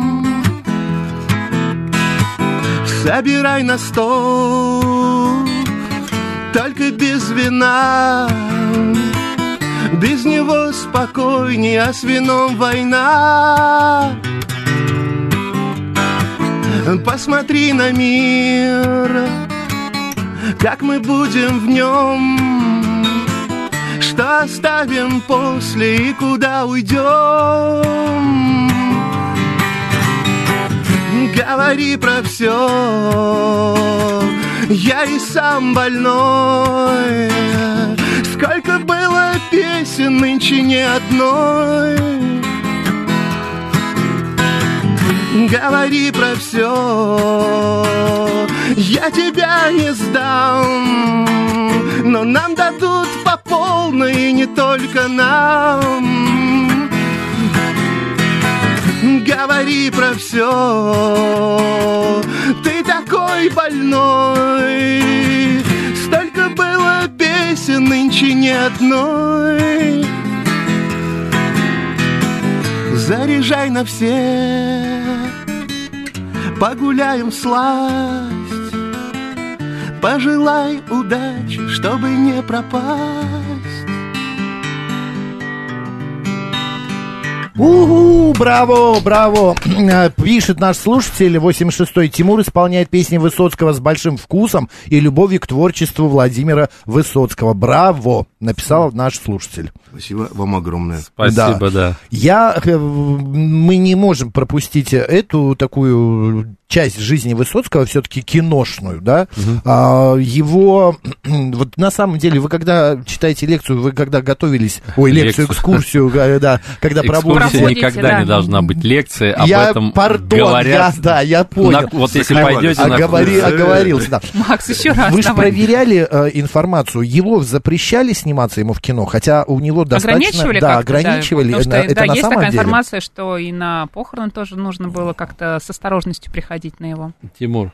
Собирай на стол, только без вина. Без него спокойней, а с вином война. Посмотри на мир, как мы будем в нем. Что оставим после и куда уйдем? Говори про все, я и сам больной. Сколько было песен, нынче ни одной. Говори про все, я тебя не сдам. Но нам дадут по полной, и не только нам. Говори про все, ты такой больной. Столько было песен, нынче ни одной. Заряжай на все, погуляем всласть. Пожелай удачи, чтобы не пропасть.
Браво, браво. Пишет наш слушатель 86-й. Тимур исполняет песни Высоцкого с большим вкусом и любовью к творчеству Владимира Высоцкого. Браво, написал наш слушатель.
Спасибо вам огромное.
Спасибо, да.
Мы не можем пропустить эту такую часть жизни Высоцкого, все-таки киношную, да. Его, вот на самом деле, вы когда читаете лекцию, вы когда готовились, экскурсию, да, когда
экскурсия никогда не должна быть лекцией, об этом говорят.
Я понял.
Вот если пойдете на
оговорился, да.
Макс, еще раз.
Вы же проверяли информацию, его запрещали сниматься ему в кино, хотя у него достаточно... Ограничивали.
Потому что,
это на
есть
самом
такая
деле?
информация, что и на похороны тоже нужно было как-то с осторожностью приходить на его.
Тимур.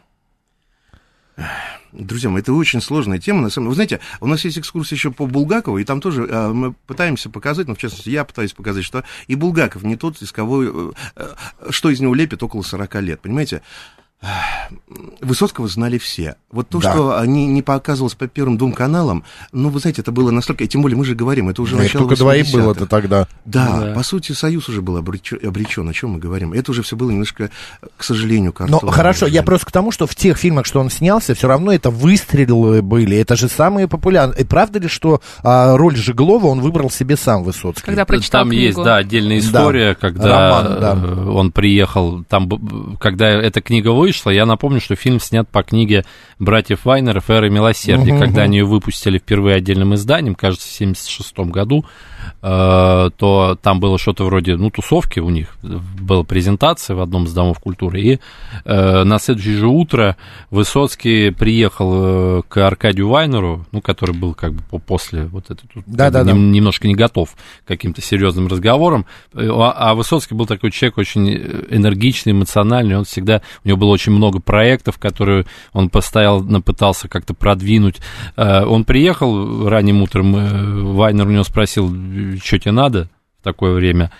Друзья мои, это очень сложная тема. На самом деле, вы знаете, у нас есть экскурсия еще по Булгакову, и там тоже мы пытаемся показать, в частности, я пытаюсь показать, что и Булгаков не тот, из кого, что из него лепит около 40 лет, понимаете? Высоцкого знали все. Вот то, что они не показывалось по первым двум каналам, вы знаете, это было настолько... И тем более мы же говорим, это уже начало 80-х.
Только двоих было-то тогда.
Да, по сути, Союз уже был обречен. О чем мы говорим? Это уже все было немножко, к сожалению, картонно.
Но хорошо, я просто к тому, что в тех фильмах, что он снялся, все равно это выстрелы были. Это же самые популярные. И правда ли, что роль Жеглова он выбрал себе сам, Высоцкий?
Когда прочитал
книгу.
Есть,
отдельная история, когда он приехал, когда эта книга вышла, я напомню, что фильм снят по книге братьев Вайнеров «Эра милосердия». Когда они ее выпустили впервые отдельным изданием, кажется, в 1976 году, то там было что-то вроде, тусовки у них, была презентация в одном из домов культуры, и на следующее же утро Высоцкий приехал к Аркадию Вайнеру, который был как бы после вот этого, немножко не готов к каким-то серьезным разговорам, а Высоцкий был такой человек очень энергичный, эмоциональный, он всегда, у него было очень много проектов, которые он постоянно пытался как-то продвинуть. Он приехал ранним утром, Вайнер у него спросил, что тебе надо в такое время,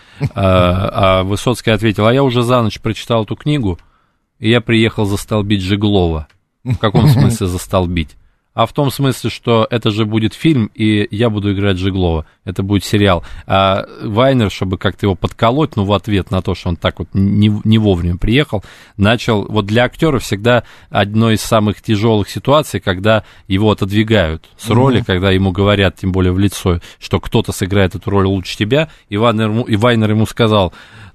а Высоцкий ответил, я уже за ночь прочитал эту книгу, и я приехал застолбить Жеглова. В каком смысле застолбить? А в том смысле, что это же будет фильм, и я буду играть Жеглова. Это будет сериал. А Вайнер, чтобы как-то его подколоть, в ответ на то, что он так вот не вовремя приехал, начал... Вот для актера всегда одной из самых тяжелых ситуаций, когда его отодвигают с роли, когда ему говорят, тем более в лицо, что кто-то сыграет эту роль лучше тебя, и Вайнер ему сказал...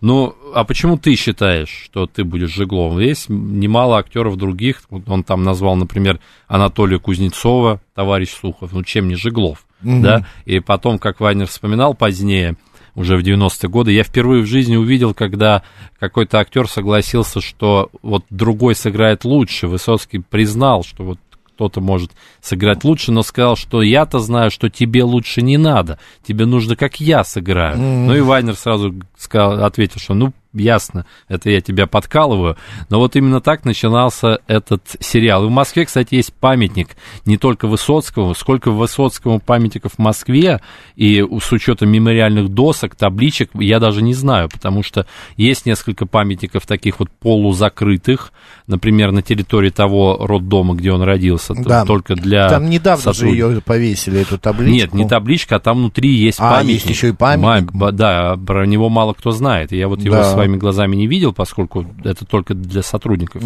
а почему ты считаешь, что ты будешь Жегловым? Есть немало актеров других, он там назвал, например, Анатолия Кузнецова, товарищ Сухов, чем не Жеглов, да? И потом, как Вайнер вспоминал позднее, уже в 90-е годы, я впервые в жизни увидел, когда какой-то актер согласился, что вот другой сыграет лучше. Высоцкий признал, что вот кто-то может сыграть лучше, но сказал, что я-то знаю, что тебе лучше не надо, тебе нужно, как я сыграю. И Вайнер сразу ответил, что ясно, это я тебя подкалываю, но вот именно так начинался этот сериал. И в Москве, кстати, есть памятник не только Высоцкому, сколько Высоцкому памятников в Москве, и с учетом мемориальных досок, табличек, я даже не знаю, потому что есть несколько памятников таких вот полузакрытых, например, на территории того роддома, где он родился, только для
там недавно же ее повесили, эту табличку.
Нет, не табличка, а там внутри есть памятник.
Есть еще и памятник.
Да, про него мало кто знает, и я вот его своими глазами не видел, поскольку это только для сотрудников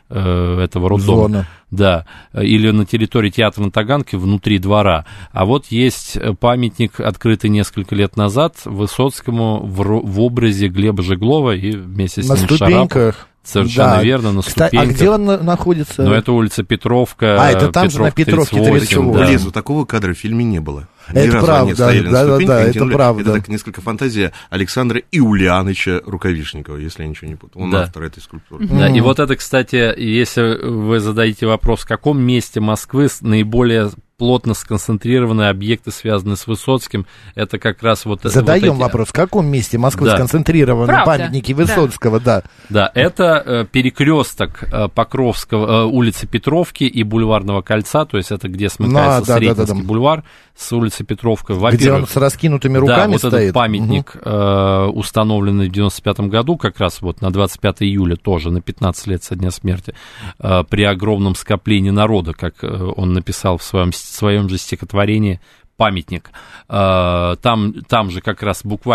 этого роддома. Зона. Да, или на территории театра на Таганке внутри двора. А вот есть памятник, открытый несколько лет назад, Высоцкому в образе Глеба Жеглова и вместе с ним Шарапов. Совершенно верно, на ступеньках.
А где он находится?
Это улица Петровка.
Это там же на Петровке 38.
Близу, такого кадра в фильме не было.
Это правда, это правда.
Это так несколько фантазия Александра Иулиановича Рукавишникова, если я ничего не путаю. Он автор этой скульптуры.
Да, и вот это, кстати, если вы зададите вопрос, в каком месте Москвы наиболее плотно сконцентрированные объекты, связанные с Высоцким, это как раз вот...
Задаем вопрос, в каком месте Москвы сконцентрированы памятники Высоцкого,
Да, это перекресток Покровского, улицы Петровки и Бульварного кольца, то есть это где смыкается Сретенский бульвар с улицы Петровка.
Где он с раскинутыми руками стоит.
Да, вот этот памятник, установленный в 95-м году, как раз вот на 25 июля, тоже на 15 лет со дня смерти, при огромном скоплении народа, как он написал в своем же стихотворении «Памятник». Там же как раз буквально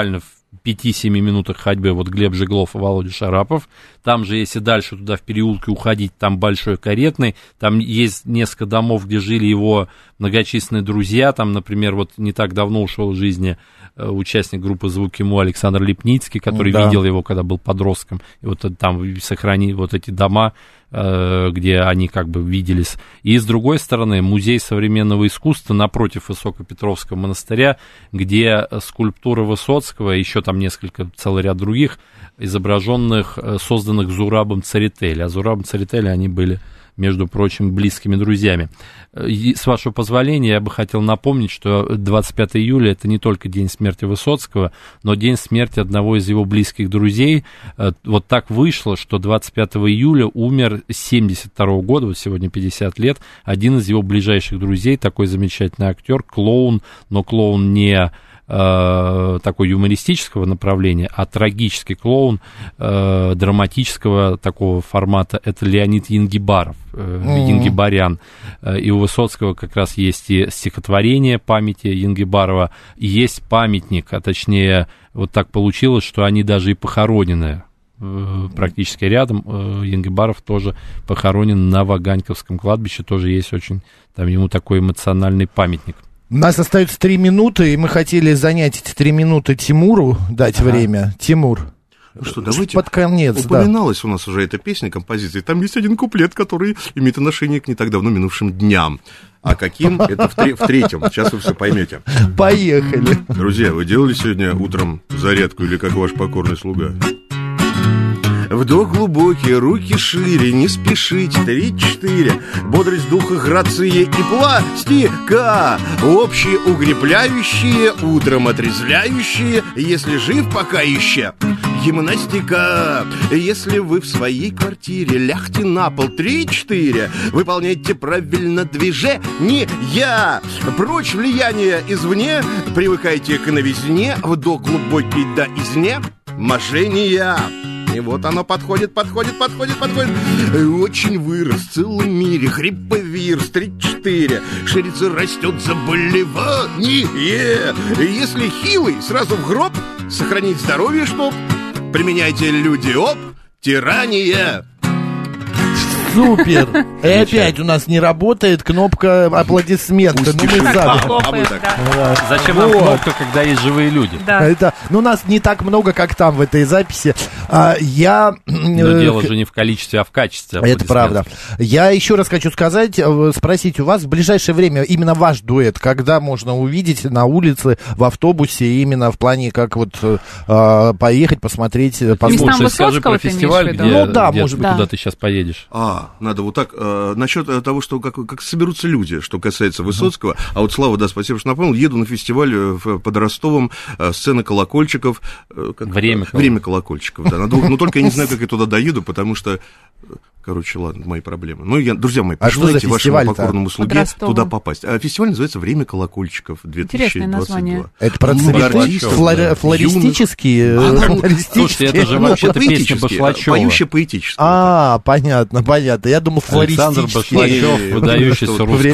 5-7 минутах ходьбы вот Глеб Жеглов и Володя Шарапов. Там же, если дальше туда в переулке уходить, там Большой Каретный, там есть несколько домов, где жили его многочисленные друзья. Там, например, вот не так давно ушел из жизни участник группы «Звуки Му» Александр Лепницкий, который видел его, когда был подростком. И вот там сохранили вот эти дома, где они как бы виделись. И с другой стороны, музей современного искусства напротив Высокопетровского монастыря, где скульптура Высоцкого, еще там несколько, целый ряд других изображенных, созданных Зурабом Церетели. А Зурабом Церетели они были, между прочим, близкими друзьями. И, с вашего позволения, я бы хотел напомнить, что 25 июля – это не только день смерти Высоцкого, но день смерти одного из его близких друзей. Вот так вышло, что 25 июля умер с 72 года, вот сегодня 50 лет, один из его ближайших друзей, такой замечательный актер, клоун, но клоун не такой юмористического направления, а трагический клоун драматического такого формата, это Леонид Янгибаров, Янгибарян. И у Высоцкого как раз есть и стихотворение памяти Янгибарова, и есть памятник, а точнее, вот так получилось, что они даже и похоронены практически рядом. Янгибаров тоже похоронен на Ваганьковском кладбище, тоже есть очень, там ему такой эмоциональный памятник.
У нас остается 3 минуты, и мы хотели занять эти 3 минуты Тимуру, дать время. Тимур.
Ну что, давайте.
Под конец,
упоминалась у нас уже эта песня, композиция. Там есть один куплет, который имеет отношение к не так давно минувшим дням. А каким? Это в третьем. Сейчас вы все поймете.
Поехали.
Друзья, вы делали сегодня утром зарядку или как ваш покорный слуга? Вдох глубокий, руки шире, не спешите, 3-4. Бодрость духа, грация и пластика. Общие укрепляющие, утром отрезвляющие, если жив пока еще. Гимнастика. Если вы в своей квартире, лягте на пол, 3-4. Выполняйте правильно движение. Прочь влияние извне, привыкайте к новизне. Вдох глубокий до изне. Мошения. И вот оно подходит. Очень вырос в целом мире хриповирус, 3-4. Ширится, растет заболевание. Если хилый, сразу в гроб. Сохранить здоровье, чтоб. Применяйте люди, тирания.
Супер! И опять у нас не работает кнопка аплодисмента. Ну, мы
Зачем нам кнопка, когда есть живые люди?
Это, нас не так много, как там в этой записи.
Но дело же не в количестве, а в качестве.
Это правда. Я еще раз хочу спросить у вас в ближайшее время именно ваш дуэт, когда можно увидеть на улице, в автобусе, именно в плане, как вот поехать, посмотреть.
Слушай, скажи про фестиваль,
может быть,
куда ты сейчас поедешь.
Надо вот так. Насчет того, что как соберутся люди, что касается Высоцкого. А вот Слава, спасибо, что напомнил. Еду на фестиваль под Ростовом, сцена колокольчиков. Время колокольчиков, да. Но только я не знаю, как я туда доеду, потому что... Короче, ладно, мои проблемы. Друзья мои, пожелайте вашему покорному слуге туда попасть. Фестиваль называется «Время колокольчиков» 2022.
Это про флористические?
Слушайте, это же вообще-то песня Башлачева.
Поющая поэтическая.
Понятно. Я думал,
Александр
флористические.
Башлачев, выдающийся русский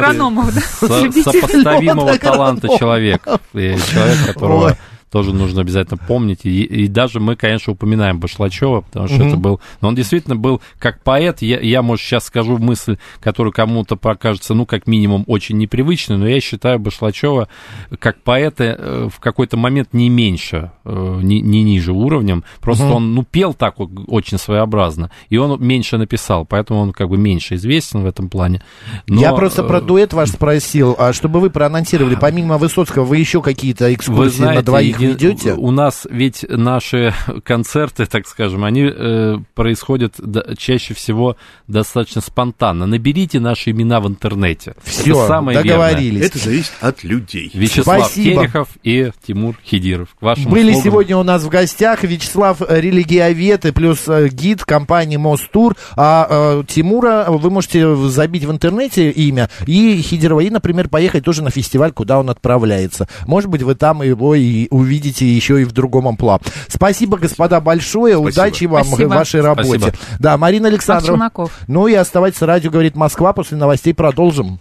поэт, сопоставимого таланта человек. Человек, которого... тоже нужно обязательно помнить. И даже мы, конечно, упоминаем Башлачева, потому что это был... Но он действительно был как поэт. Я, может, сейчас скажу мысль, которая кому-то покажется, как минимум, очень непривычной, но я считаю Башлачева как поэта в какой-то момент не меньше, не ниже уровнем. Просто он, пел так очень своеобразно, и он меньше написал, поэтому он как бы меньше известен в этом плане. Но...
Я просто про дуэт ваш спросил, чтобы вы проанонсировали, помимо Высоцкого, вы еще какие-то экскурсии на двоих ведете?
У нас ведь наши концерты, так скажем, они происходят чаще всего достаточно спонтанно. Наберите наши имена в интернете.
Все,
это самое
договорились.
Верное.
Это зависит от людей.
Вячеслав Терехов и Тимур Хидиров. К вашим
Были
услугам.
сегодня у нас в гостях Вячеслав религиовед и плюс гид компании Мостур. А Тимура вы можете забить в интернете имя и Хидирова, и, например, поехать тоже на фестиваль, куда он отправляется. Может быть, вы там его и увидите еще и в другом амплуа. Спасибо, господа, большое. Спасибо. Удачи вам в вашей работе.
Спасибо.
Да, Марина Александрова. Ну и оставайтесь, радио говорит Москва. После новостей продолжим.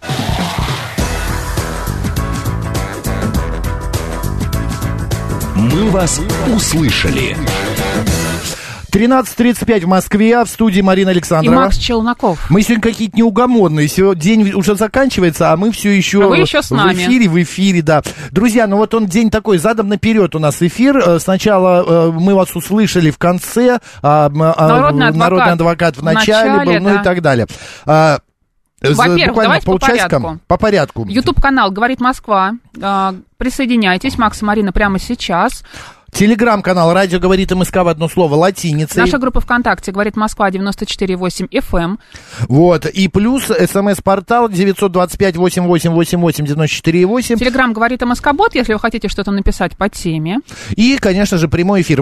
Мы вас услышали.
13:35 в Москве, в студии Марина Александрова.
И Макс Челноков.
Мы сегодня какие-то неугомонные. Сегодня день уже заканчивается, а мы все еще,
вы еще с нами.
В эфире, да. Друзья, ну вот он день такой, задом наперед у нас эфир. Сначала мы вас услышали в конце, народный адвокат в начале был, ну и так далее.
Во-первых, давайте
по порядку.
YouTube-канал «Говорит Москва». Присоединяйтесь, Макс и Марина, прямо сейчас.
Телеграм-канал «Радио говорит МСК» в одно слово латиницей.
Наша группа ВКонтакте «Говорит Москва» 94,8 FM.
Вот, и плюс СМС-портал 925-88-88-94,8.
Телеграм «Говорит МСК-бот», если вы хотите что-то написать по теме.
И, конечно же, прямой эфир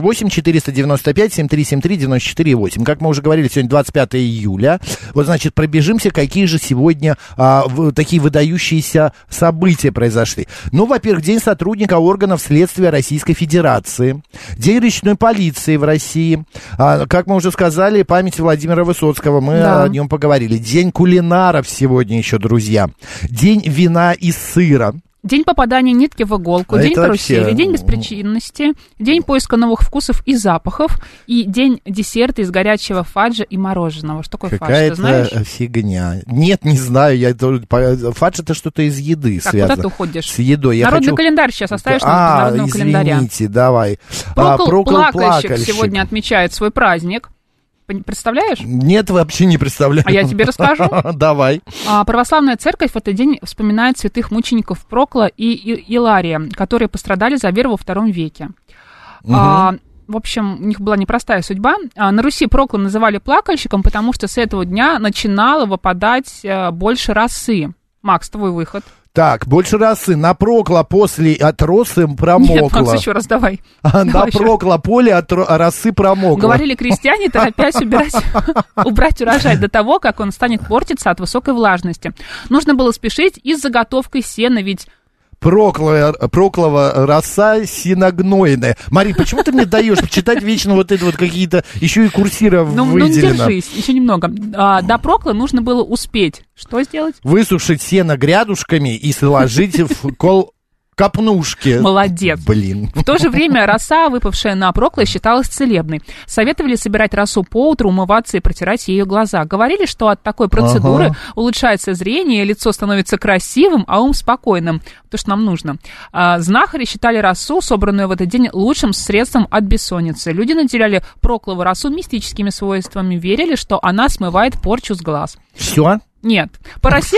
8-495-7373-94,8. Как мы уже говорили, сегодня 25 июля. Вот, значит, пробежимся, какие же сегодня такие выдающиеся события произошли. Ну, во-первых, День сотрудника органов следствия Российской Федерации. День речной полиции в России. Как мы уже сказали, память Владимира Высоцкого, мы о нем поговорили. День кулинаров сегодня еще, друзья. День вина и сыра.
День попадания нитки в иголку, день карусели, день беспричинности, день поиска новых вкусов и запахов и день десерта из горячего фаджа и мороженого. Что такое фадж, ты знаешь?
Какая-то фигня. Нет, не знаю. Фадж — это что-то из еды связано.
Куда ты уходишь?
С едой.
Народный календарь сейчас оставишь на народного календаря.
Извините, давай.
Прокл-плакальщик сегодня отмечает свой праздник. Представляешь?
Нет, вообще не представляю.
А я тебе расскажу.
Давай.
Православная церковь в этот день вспоминает святых мучеников Прокла и Илария, которые пострадали за веру во II веке. В общем, у них была непростая судьба. На Руси Прокла называли плакальщиком, потому что с этого дня начинало выпадать больше росы. Макс, твой выход.
Так, больше росы. На Прокла после от росы промокло.
Нет, Макс, еще раз давай.
На Прокла поле от росы промокло.
Говорили крестьяне, торопясь убрать урожай до того, как он станет портиться от высокой влажности. Нужно было спешить и с заготовкой сена, ведь...
Проклова роса синогнойная. Мари, почему ты мне даешь почитать вечно вот это вот какие-то, еще и курсиров выделено?
Ну, не держись, еще немного. До Прокла нужно было успеть. Что сделать?
Высушить сено грядушками и сложить в копнушки.
Молодец.
Блин.
В то же время роса, выпавшая на Прокла, считалась целебной. Советовали собирать росу поутру, умываться и протирать ею глаза. Говорили, что от такой процедуры улучшается зрение, лицо становится красивым, а ум спокойным. То, что нам нужно. Знахари считали росу, собранную в этот день, лучшим средством от бессонницы. Люди наделяли Проклову росу мистическими свойствами, верили, что она смывает порчу с глаз.
Все?
Нет. По росе...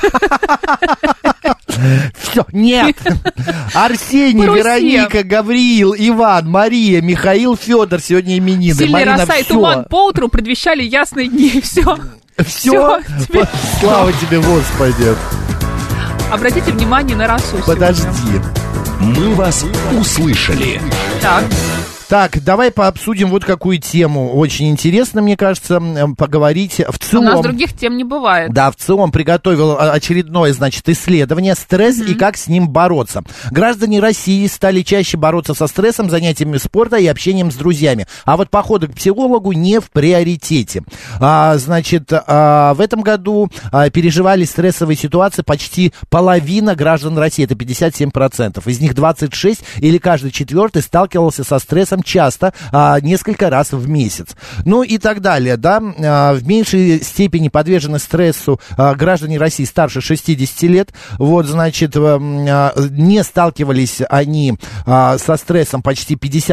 Все, нет. Арсений, Вероника, Гавриил, Иван, Мария, Михаил, Федор сегодня именины.
Сильная роса и туман поутру предвещали ясные дни. Все.
Все? Слава тебе, Господи.
Обратите внимание на росу.
Подожди.
Мы вас услышали.
Так, давай пообсудим вот какую тему. Очень интересно, мне кажется, поговорить. В ЦИОМ,
у нас других тем не бывает.
Да, в ЦИОМ приготовил очередное, значит, исследование «Стресс и как с ним бороться». Граждане России стали чаще бороться со стрессом, занятиями спорта и общением с друзьями. А вот походы к психологу не в приоритете. Значит, в этом году переживали стрессовые ситуации почти половина граждан России. Это 57%. Из них 26 или каждый четвертый сталкивался со стрессом часто, несколько раз в месяц. Ну и так далее, да. В меньшей степени подвержены стрессу граждане России старше 60 лет. Вот, значит, не сталкивались они со стрессом почти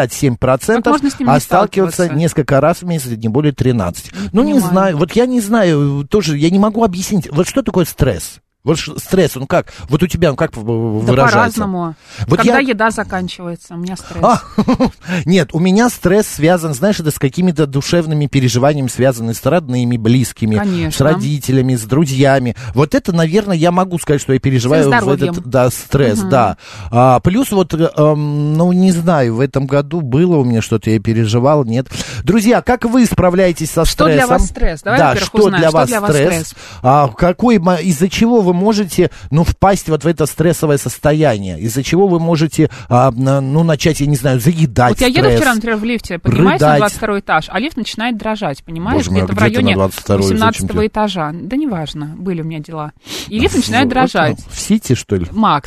57%, а сталкиваются несколько раз в месяц, не более 13. Не знаю, вот я не знаю, тоже я не могу объяснить, вот что такое стресс? Вот стресс, он как? Вот у тебя он как выражается?
Да по-разному. Вот когда еда заканчивается, у меня стресс.
Нет, у меня стресс связан, знаешь, это с какими-то душевными переживаниями, связанными с родными, близкими,
конечно,
с родителями, с друзьями. Вот это, наверное, я могу сказать, что я переживаю в этот стресс, да. Плюс вот, не знаю, в этом году было у меня что-то, я переживал, нет. Друзья, как вы справляетесь со стрессом?
Что для вас стресс? Давай,
да, что для вас стресс? Из-за чего вы можете, впасть вот в это стрессовое состояние, из-за чего вы можете, начать, я не знаю, заедать
вот я еду вчера, например, в лифте, поднимаюсь на 22 этаж, а лифт начинает дрожать, понимаешь, где-то в районе 18 этажа. Да неважно, были у меня дела. И лифт начинает дрожать.
В Сити, что ли?
Макс.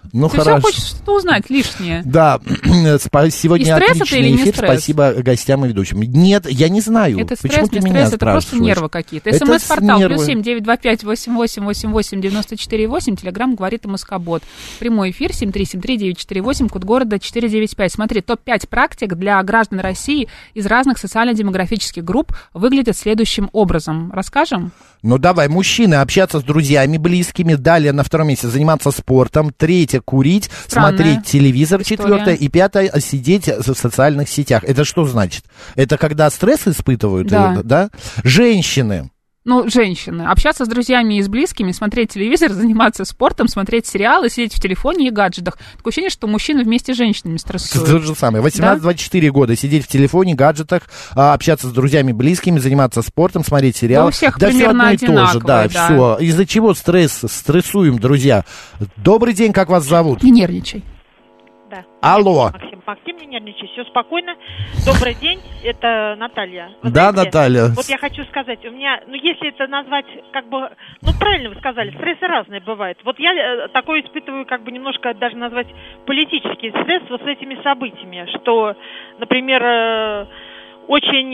Ну,
ты
хорошо.
Ты все хочешь что-то узнать лишнее.
Да, сегодня отличный эфир, спасибо гостям и ведущим. Нет, я не знаю.
Это стресс,
почему ты меня
это просто нервы какие-то. СМС-портал +7 925 88 88 94 8. Телеграм говорит МСК-бот. Прямой эфир 7373948, код города 495. Смотри, топ-5 практик для граждан России из разных социально-демографических групп выглядят следующим образом. Расскажем?
Ну, давай. Мужчины — общаться с друзьями, близкими. Далее, на втором месте, заниматься спортом. Третье — курить.
Странная
смотреть телевизор.
история.
Четвертое. И пятое — сидеть в социальных сетях. Это что значит? Это когда стресс испытывают? Да? Женщины.
Ну, женщины. Общаться с друзьями и с близкими, смотреть телевизор, заниматься спортом, смотреть сериалы, сидеть в телефоне и гаджетах. Такое ощущение, что мужчины вместе с женщинами стрессуют.
То же самое. 18-24 года. Сидеть в телефоне, гаджетах, общаться с друзьями, близкими, заниматься спортом, смотреть сериалы.
Да, у всех
да,
примерно одинаково.
Да, все. Из-за чего стрессуем, друзья? Добрый день, как вас зовут?
Не нервничай.
Да.
Алло.
Максим, не нервничай, все спокойно. Добрый день, это Наталья. Вы
да,
знаете,
Наталья.
Вот я хочу сказать, у меня, если это назвать, правильно вы сказали, стрессы разные бывают. Вот я такое испытываю, немножко даже назвать политический стресс вот с этими событиями, что, например, очень,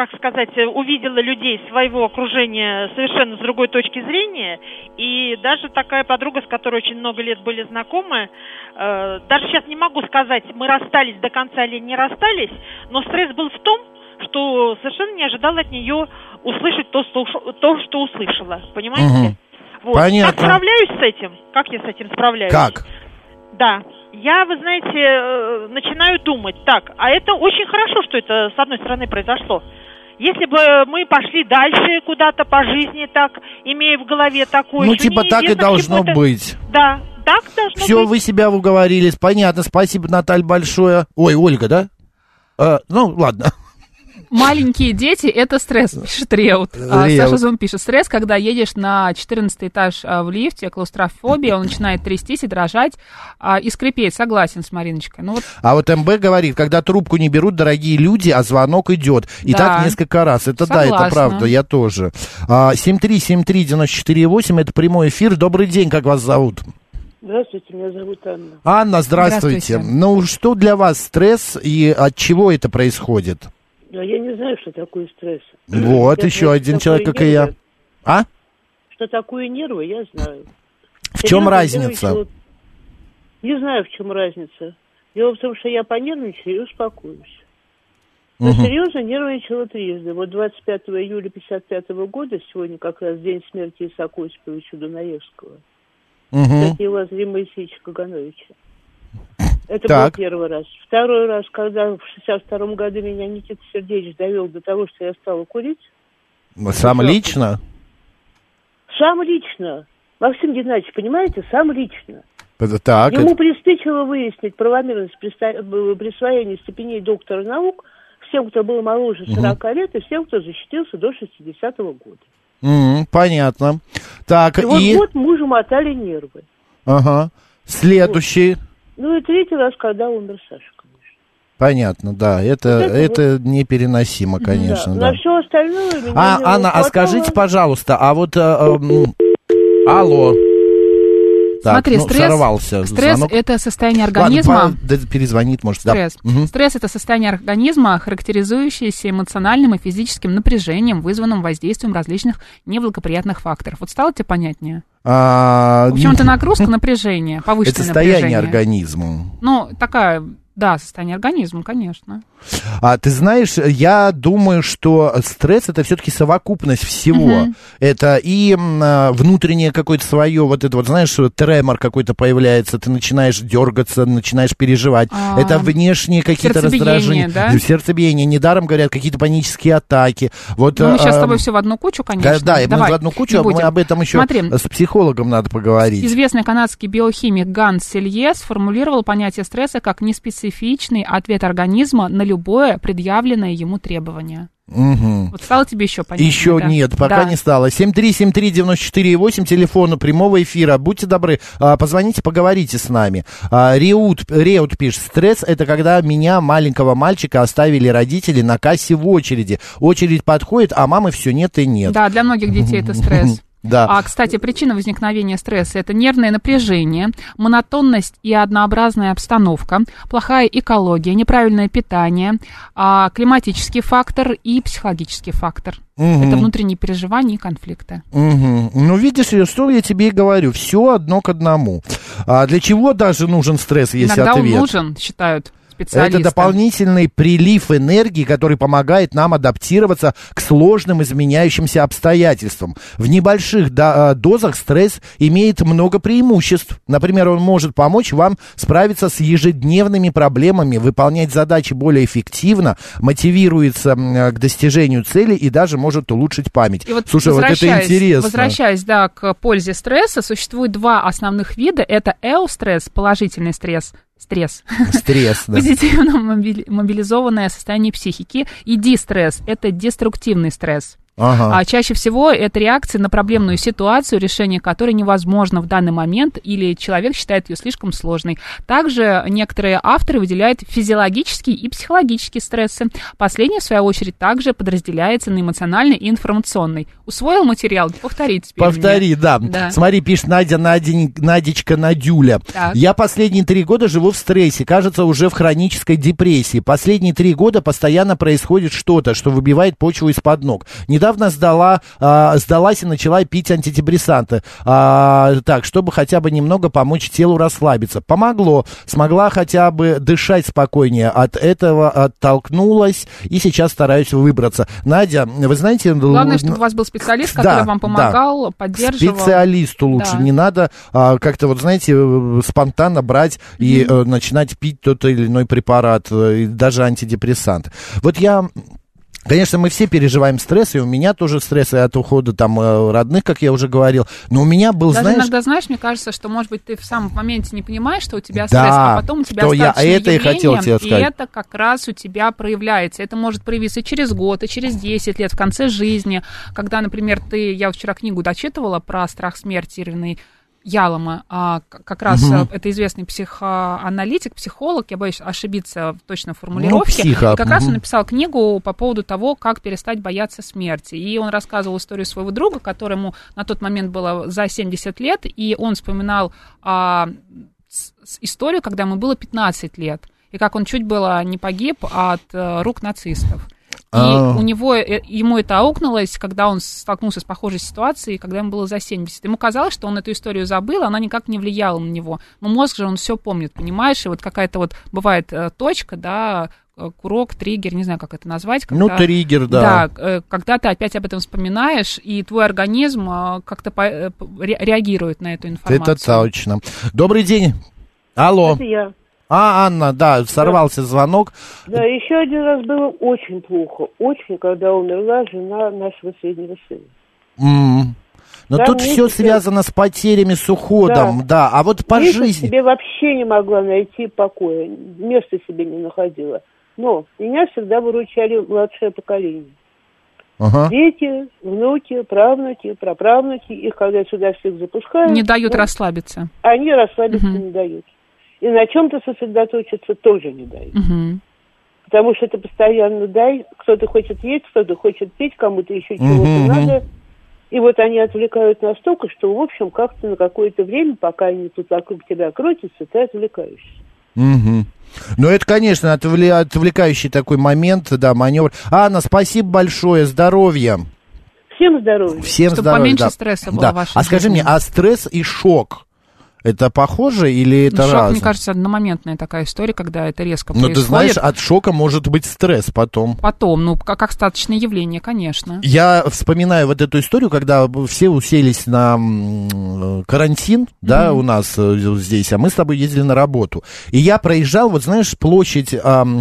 увидела людей своего окружения совершенно с другой точки зрения, и даже такая подруга, с которой очень много лет были знакомы, даже сейчас не могу сказать, мы расстались до конца или не расстались, но стресс был в том, что совершенно не ожидала от нее услышать то, что услышала, понимаете?
Угу. Вот. Понятно.
Как справляюсь с этим? Как я с этим справляюсь?
Как?
Да. Я, вы знаете, начинаю думать, а это очень хорошо, что это, с одной стороны, произошло. Если бы мы пошли дальше куда-то по жизни, имея в голове такое...
так и должно быть.
Да, так должно быть.
Все, вы себя уговорились, понятно, спасибо, Наталья, большое. Ой, Ольга, да? Ладно.
Маленькие дети — это стресс, пишет Реут. Саша Зум пишет: стресс, когда едешь на 14 этаж в лифте, клаустрофобия, он начинает трястись и дрожать, и скрипеть. Согласен с Мариночкой.
А вот МБ говорит, когда трубку не берут дорогие люди, а звонок идет. И так несколько раз. Это
согласна.
Да, это правда, я тоже. 7373948, это прямой эфир. Добрый день, как вас зовут?
Здравствуйте, меня зовут Анна.
Анна, здравствуйте. Ну, что для вас стресс и от чего это происходит?
Да, я не знаю, что такое стресс.
Вот, я еще один человек, как и я. А?
Что такое нервы, я знаю.
В чем разница?
Не знаю, в чем разница. Дело в том, что я понервничаю и успокоюсь. Но серьезно нервничала трижды. Вот 25 июля 1955 года, сегодня как раз день смерти Исаака Осиповича Дунаевского. Кстати, его Лазаря Моисеевича Кагановича. Это был первый раз. Второй раз, когда в 1962 году меня Никита Сергеевич довел до того, что я стала курить.
Сам лично?
Сам лично. Максим Геннадьевич, понимаете, сам лично.
Так.
Ему приспичило выяснить правомерность присвоения степеней доктора наук всем, кто был моложе 40 лет, и всем, кто защитился до 60-го года.
Понятно. Так,
и вот мужу мотали нервы.
Ага. Следующий.
Вот. Ну и третий раз, когда умер Саша, конечно.
Понятно, да. Это непереносимо, конечно.
Да. На все остальное меня
Анна, а скажите, пожалуйста, алло. Так,
смотри,
сорвался
стресс
звонок.
Это состояние организма.
Ладно, перезвонит, может,
стресс. Да. Стресс это состояние организма, характеризующееся эмоциональным и физическим напряжением, вызванным воздействием различных неблагоприятных факторов. Вот стало тебе понятнее? В общем, это нагрузка, напряжение, повышенное напряжение.
Это состояние организма.
Ну, такая... Да, состояние организма, конечно.
Ты знаешь, я думаю, что стресс — это все-таки совокупность всего. Это и внутреннее какое-то свое, знаешь, тремор какой-то появляется, ты начинаешь дергаться, начинаешь переживать. Это внешние какие-то раздражения.
Да?
Сердцебиение. Недаром говорят, какие-то панические атаки.
Мы сейчас с тобой все в одну кучу, конечно.
Да, мы в одну кучу, мы об этом еще с психологом надо поговорить.
Известный канадский биохимик Ганс Селье сформулировал понятие стресса как неспецифичный ответ организма на любое предъявленное ему требование. Вот стало тебе еще понятнее?
Еще нет, пока не стало. 7373948, телефону прямого эфира. Будьте добры, позвоните, поговорите с нами. Реут пишет: стресс — это когда меня, маленького мальчика, оставили родители на кассе в очереди. Очередь подходит, а мамы все нет и нет.
Да, для многих детей это стресс.
Да.
Кстати, причина возникновения стресса – это нервное напряжение, монотонность и однообразная обстановка, плохая экология, неправильное питание, климатический фактор и психологический фактор. Это внутренние переживания и конфликты.
Ну, видишь, что я тебе и говорю, все одно к одному. Для чего даже нужен стресс, есть
иногда
ответ?
Он нужен, считают специалисты.
Это дополнительный прилив энергии, который помогает нам адаптироваться к сложным изменяющимся обстоятельствам. В небольших дозах стресс имеет много преимуществ. Например, он может помочь вам справиться с ежедневными проблемами, выполнять задачи более эффективно, мотивируется к достижению цели и даже может улучшить память.
И вот
слушай, вот это интересно.
Возвращаясь, к пользе стресса, существует два основных вида. Это эустресс, положительный стресс,
да.
Позитивно мобилизованное состояние психики, и дистресс, это деструктивный стресс.
Ага.
Чаще всего это реакция на проблемную ситуацию, решение которой невозможно в данный момент, или человек считает ее слишком сложной. Также некоторые авторы выделяют физиологические и психологические стрессы. Последний, в свою очередь, также подразделяется на эмоциональный и информационный. Усвоил материал? Повтори теперь.
Повтори, да. Смотри, пишет Надечка, Надюля.
Так.
Я последние 3 года живу в стрессе, кажется, уже в хронической депрессии. Последние 3 года постоянно происходит что-то, что выбивает почву из-под ног. Недавно сдалась и начала пить антидепрессанты, так, чтобы хотя бы немного помочь телу расслабиться. Помогло, смогла хотя бы дышать спокойнее, от этого оттолкнулась и сейчас стараюсь выбраться. Надя, вы знаете...
Главное, чтобы у вас был специалист, который вам помогал, поддерживал.
Специалисту лучше, не надо как-то, вот знаете, спонтанно брать и начинать пить тот или иной препарат, даже антидепрессант. Вот Конечно, мы все переживаем стресс, и у меня тоже стресс от ухода родных, как я уже говорил. Но у меня был,
даже иногда, мне кажется, что, может быть, ты в самом моменте не понимаешь, что у тебя стресс, а потом у тебя остаточное явление,
и хотел тебе сказать.
И это как раз у тебя проявляется. Это может проявиться через год, и через 10 лет, в конце жизни. Когда, например, я вчера книгу дочитывала про страх смерти Ирвина Ялома, как раз это известный психоаналитик, психолог, я боюсь ошибиться в точной формулировке, и как раз он написал книгу по поводу того, как перестать бояться смерти. И он рассказывал историю своего друга, которому на тот момент было за 70 лет, и он вспоминал историю, когда ему было 15 лет, и как он чуть было не погиб от рук нацистов. И ему это аукнулось, когда он столкнулся с похожей ситуацией, когда ему было за 70. Ему казалось, что он эту историю забыл, она никак не влияла на него. Но мозг же, он все помнит, понимаешь? И вот какая-то вот бывает точка, курок, триггер, не знаю, как это назвать. Когда,
триггер, да.
Да, когда ты опять об этом вспоминаешь, и твой организм как-то реагирует на эту информацию.
Это точно. Добрый день. Алло.
Это я.
Анна, да, сорвался звонок.
Да, еще один раз было очень плохо. Очень, когда умерла жена нашего среднего сына.
Но тут все связано с потерями, с уходом, да. А вот по жизни...
себе вообще не могла найти покоя, места себе не находила. Но меня всегда выручали младшее поколение. Дети, внуки, правнуки, праправнуки, их когда сюда всех запускают...
Не дают расслабиться.
Они расслабиться не дают. И на чем-то сосредоточиться тоже не дают. Потому что это постоянно кто-то хочет есть, кто-то хочет пить, кому-то еще чего-то надо. И вот они отвлекают настолько, что, в общем, как-то на какое-то время, пока они тут вокруг тебя крутятся, ты отвлекаешься.
Ну, это, конечно, отвлекающий такой момент, да, маневр. Анна, спасибо большое, здоровья.
Всем здоровья.
Всем
чтобы
здоровья,
поменьше стресса было в вашей жизни.
Скажи мне, стресс и шок, это похоже или это разное?
Шок, мне кажется, одномоментная такая история, когда это резко происходит.
Но ты знаешь, от шока может быть стресс потом.
Как остаточное явление, конечно.
Я вспоминаю вот эту историю, когда все уселись на карантин, да, у нас здесь, а мы с тобой ездили на работу. И я проезжал, вот знаешь, площадь, там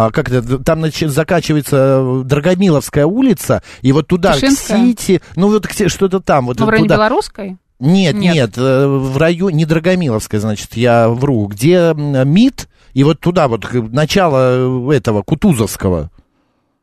заканчивается Драгомиловская улица, и вот туда,
Тишинская?
к Сити, что-то там. Вот
в районе
туда.
Белорусской?
Нет, в районе, не Драгомиловская, значит, я вру, где МИД, и вот туда вот начало этого Кутузовского.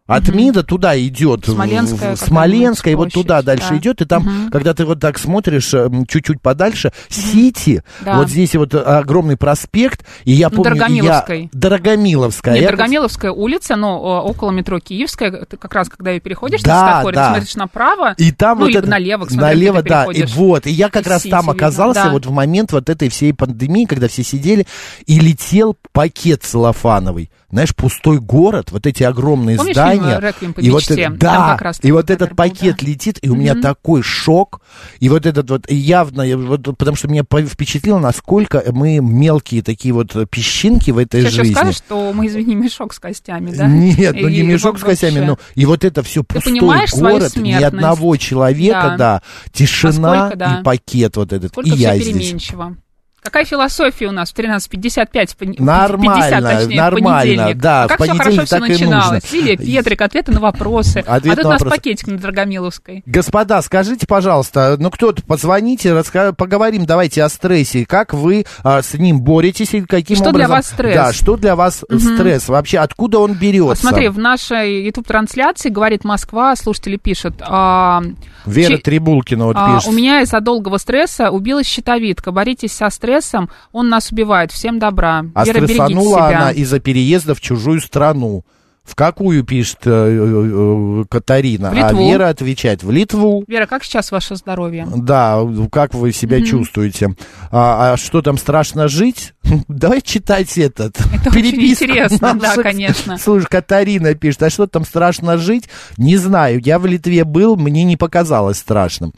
От МИДа туда идет, Смоленская, и вот туда дальше идет, и там, когда ты вот так смотришь чуть-чуть подальше, Сити, вот здесь вот огромный проспект, и я помню... Дорогомиловская.
Нет, Дорогомиловская улица, но около метро Киевская, ты как раз, когда ее переходишь на светофоре, ты смотришь направо,
и там
вот либо налево,
налево, да, и вот, и я как раз там оказался вот в момент вот этой всей пандемии, когда все сидели, и летел пакет целлофановый. Знаешь, пустой город, вот эти огромные здания.
И вот,
и вот этот пакет летит, и у меня такой шок. И вот этот вот явно, вот, потому что меня впечатлило, насколько мы мелкие такие вот песчинки в этой жизни.
Сейчас скажешь, что мы, извини, мешок с костями, да?
Нет, ну не мешок с костями, но и вот это все пустой город, ни одного человека, тишина и пакет вот этот.
Сколько
и я
все переменчиво. Какая философия у нас в 13:55,
нормально,
50, точнее,
нормально,
в понедельник?
Да,
а как все хорошо все начиналось? Лилия Петрик, ответы на вопросы. А тут у нас пакетик на Дорогомиловской.
Господа, скажите, пожалуйста, ну кто-то позвоните, поговорим давайте о стрессе. Как вы с ним боретесь или каким образом?
Что для вас стресс?
Да, что для вас стресс? Вообще, откуда он берется?
Смотри, в нашей YouTube-трансляции «Говорит Москва», слушатели пишут...
Вера Трибулкина вот пишет.
У меня из-за долгого стресса убилась щитовидка. Боритесь со стрессом, он нас убивает. Всем добра. Вера,
стрессанула она из-за переезда в чужую страну. В какую, пишет Катарина? А Вера отвечает, в Литву.
Вера, как сейчас ваше здоровье?
Да, как вы себя чувствуете? А что там, страшно жить? Давай читать этот.
Это очень интересно, да, конечно.
Слушай, Катарина пишет, а что там, страшно жить? Не знаю, я в Литве был, мне не показалось страшным.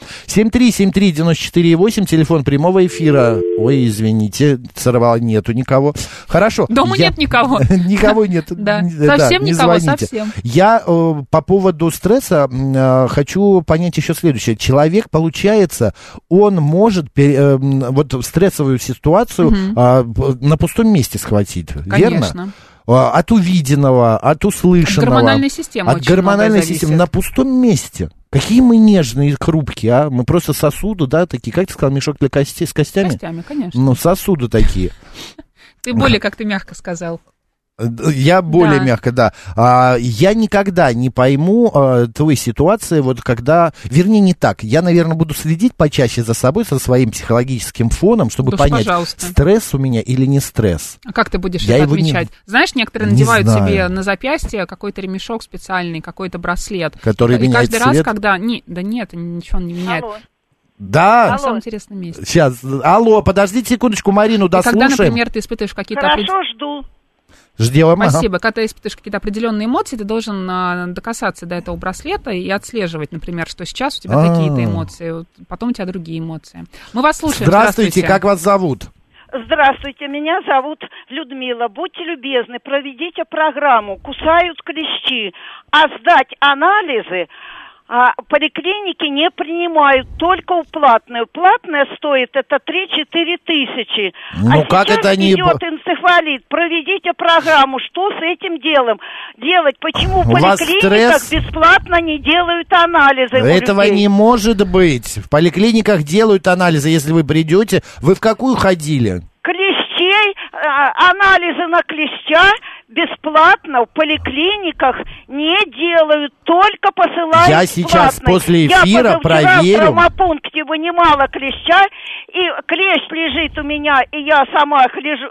7373948, телефон прямого эфира. Ой, извините, сорвала, нету никого. Хорошо.
Дома нет никого.
Никого нет.
Да, совсем никого. Совсем.
Я по поводу стресса хочу понять еще следующее. Человек, получается, он может вот стрессовую ситуацию на пустом месте схватить, верно?
Конечно.
От увиденного, от услышанного.
От гормональной системы.
От гормональной системы на пустом месте. Какие мы нежные и хрупкие, а? Мы просто сосуды, да, такие, как ты сказал, мешок для костей с костями?
С костями, конечно.
Ну, сосуды такие.
Ты более, как ты мягко сказал.
Я более мягко, да. Я никогда не пойму той ситуации, вот когда... Вернее, не так. Я, наверное, буду следить почаще за собой, со своим психологическим фоном, чтобы понять, стресс у меня или не стресс.
А как ты будешь это отмечать? Знаешь, некоторые надевают себе на запястье какой-то ремешок специальный, какой-то браслет.
Который меняет цвет?
И каждый раз, когда... Да нет, ничего не меняет.
Алло.
Да.
На самом интересном месте.
Сейчас. Алло, подождите секундочку, Марину дослушаем.
Когда, например, ты испытываешь какие-то...
Хорошо, жду.
Ждем.
Спасибо. Когда ты испытываешь какие-то определенные эмоции, ты должен докасаться до этого браслета и отслеживать, например, что сейчас у тебя такие-то эмоции, потом у тебя другие эмоции. Мы вас слушаем.
Здравствуйте, как вас зовут?
Здравствуйте, меня зовут Людмила. Будьте любезны, проведите программу «Кусают клещи», а сдать анализы поликлиники не принимают, только платную. Платная стоит это 3-4 тысячи.
Ну, как это не...
идет энцефалит. Проведите программу, что с этим делать? Почему в поликлиниках бесплатно не делают анализы?
Этого не может быть. В поликлиниках делают анализы, если вы придете. Вы в какую ходили?
Клещей, анализы на клеща бесплатно в поликлиниках не делают, только посылают
Я сейчас
платной.
после эфира проверю.
Я в травмопункте вынимала клеща, и клещ лежит у меня, и я сама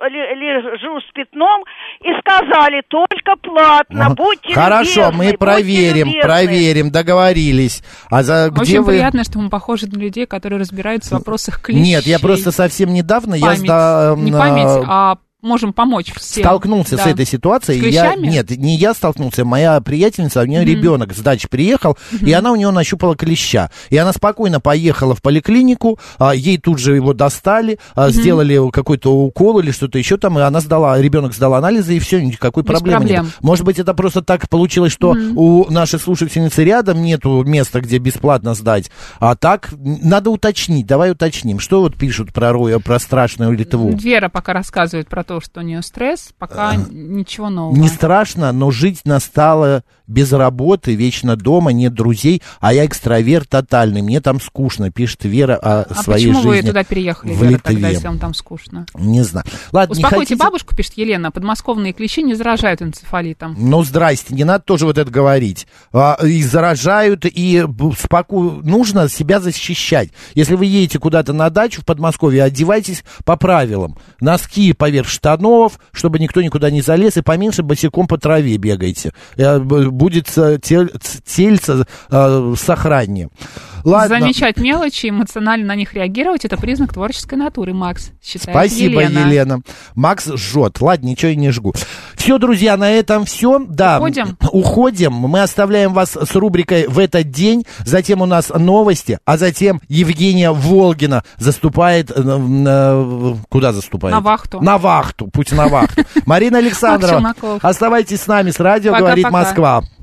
лежу с пятном, и сказали, только платно, будьте
Хорошо,
любезны,
мы проверим, договорились.
Очень приятно, что мы похожи на людей, которые разбираются в вопросах клещей.
Нет, я просто совсем недавно...
Не память, а можем помочь всем.
Столкнулся с этой ситуацией.
С клещами?
Нет, не я столкнулся, моя приятельница, у нее ребенок с дачи приехал, и она у него нащупала клеща. И она спокойно поехала в поликлинику, ей тут же его достали, сделали какой-то укол или что-то еще там, и она ребенок сдал анализы, и все, никакой проблемы нет. Может быть, это просто так получилось, что у нашей слушательницы рядом нету места, где бесплатно сдать. А так, надо уточнить, давай уточним. Что вот пишут про страшную Литву?
Вера пока рассказывает про то, что у нее стресс, пока ничего нового.
Не страшно, но жить настало без работы, вечно дома, нет друзей, а я экстраверт тотальный, мне там скучно, пишет Вера о своей жизни.
Почему вы туда переехали, Вера, тогда, если вам там скучно?
Не знаю. Ладно,
успокойте бабушку, пишет Елена, подмосковные клещи не заражают энцефалитом.
Ну, здрасте, не надо тоже вот это говорить. И заражают, и нужно себя защищать. Если вы едете куда-то на дачу в Подмосковье, одевайтесь по правилам. Носки поверх штанов, чтобы никто никуда не залез, и поменьше босиком по траве бегайте. Будет тельце сохраннее.
Ладно. Замечать мелочи, эмоционально на них реагировать — это признак творческой натуры, Макс, считает
Спасибо, Елена. Макс жжет. Ладно, ничего я не жгу. Все, друзья, на этом все. Да, уходим. Мы оставляем вас с рубрикой «В этот день». Затем у нас новости, а затем Евгения Волгина заступает... Куда заступает?
На вахту.
На вахту, путь на вахту. Марина Александрова, оставайтесь с нами. С радио «Говорит Москва».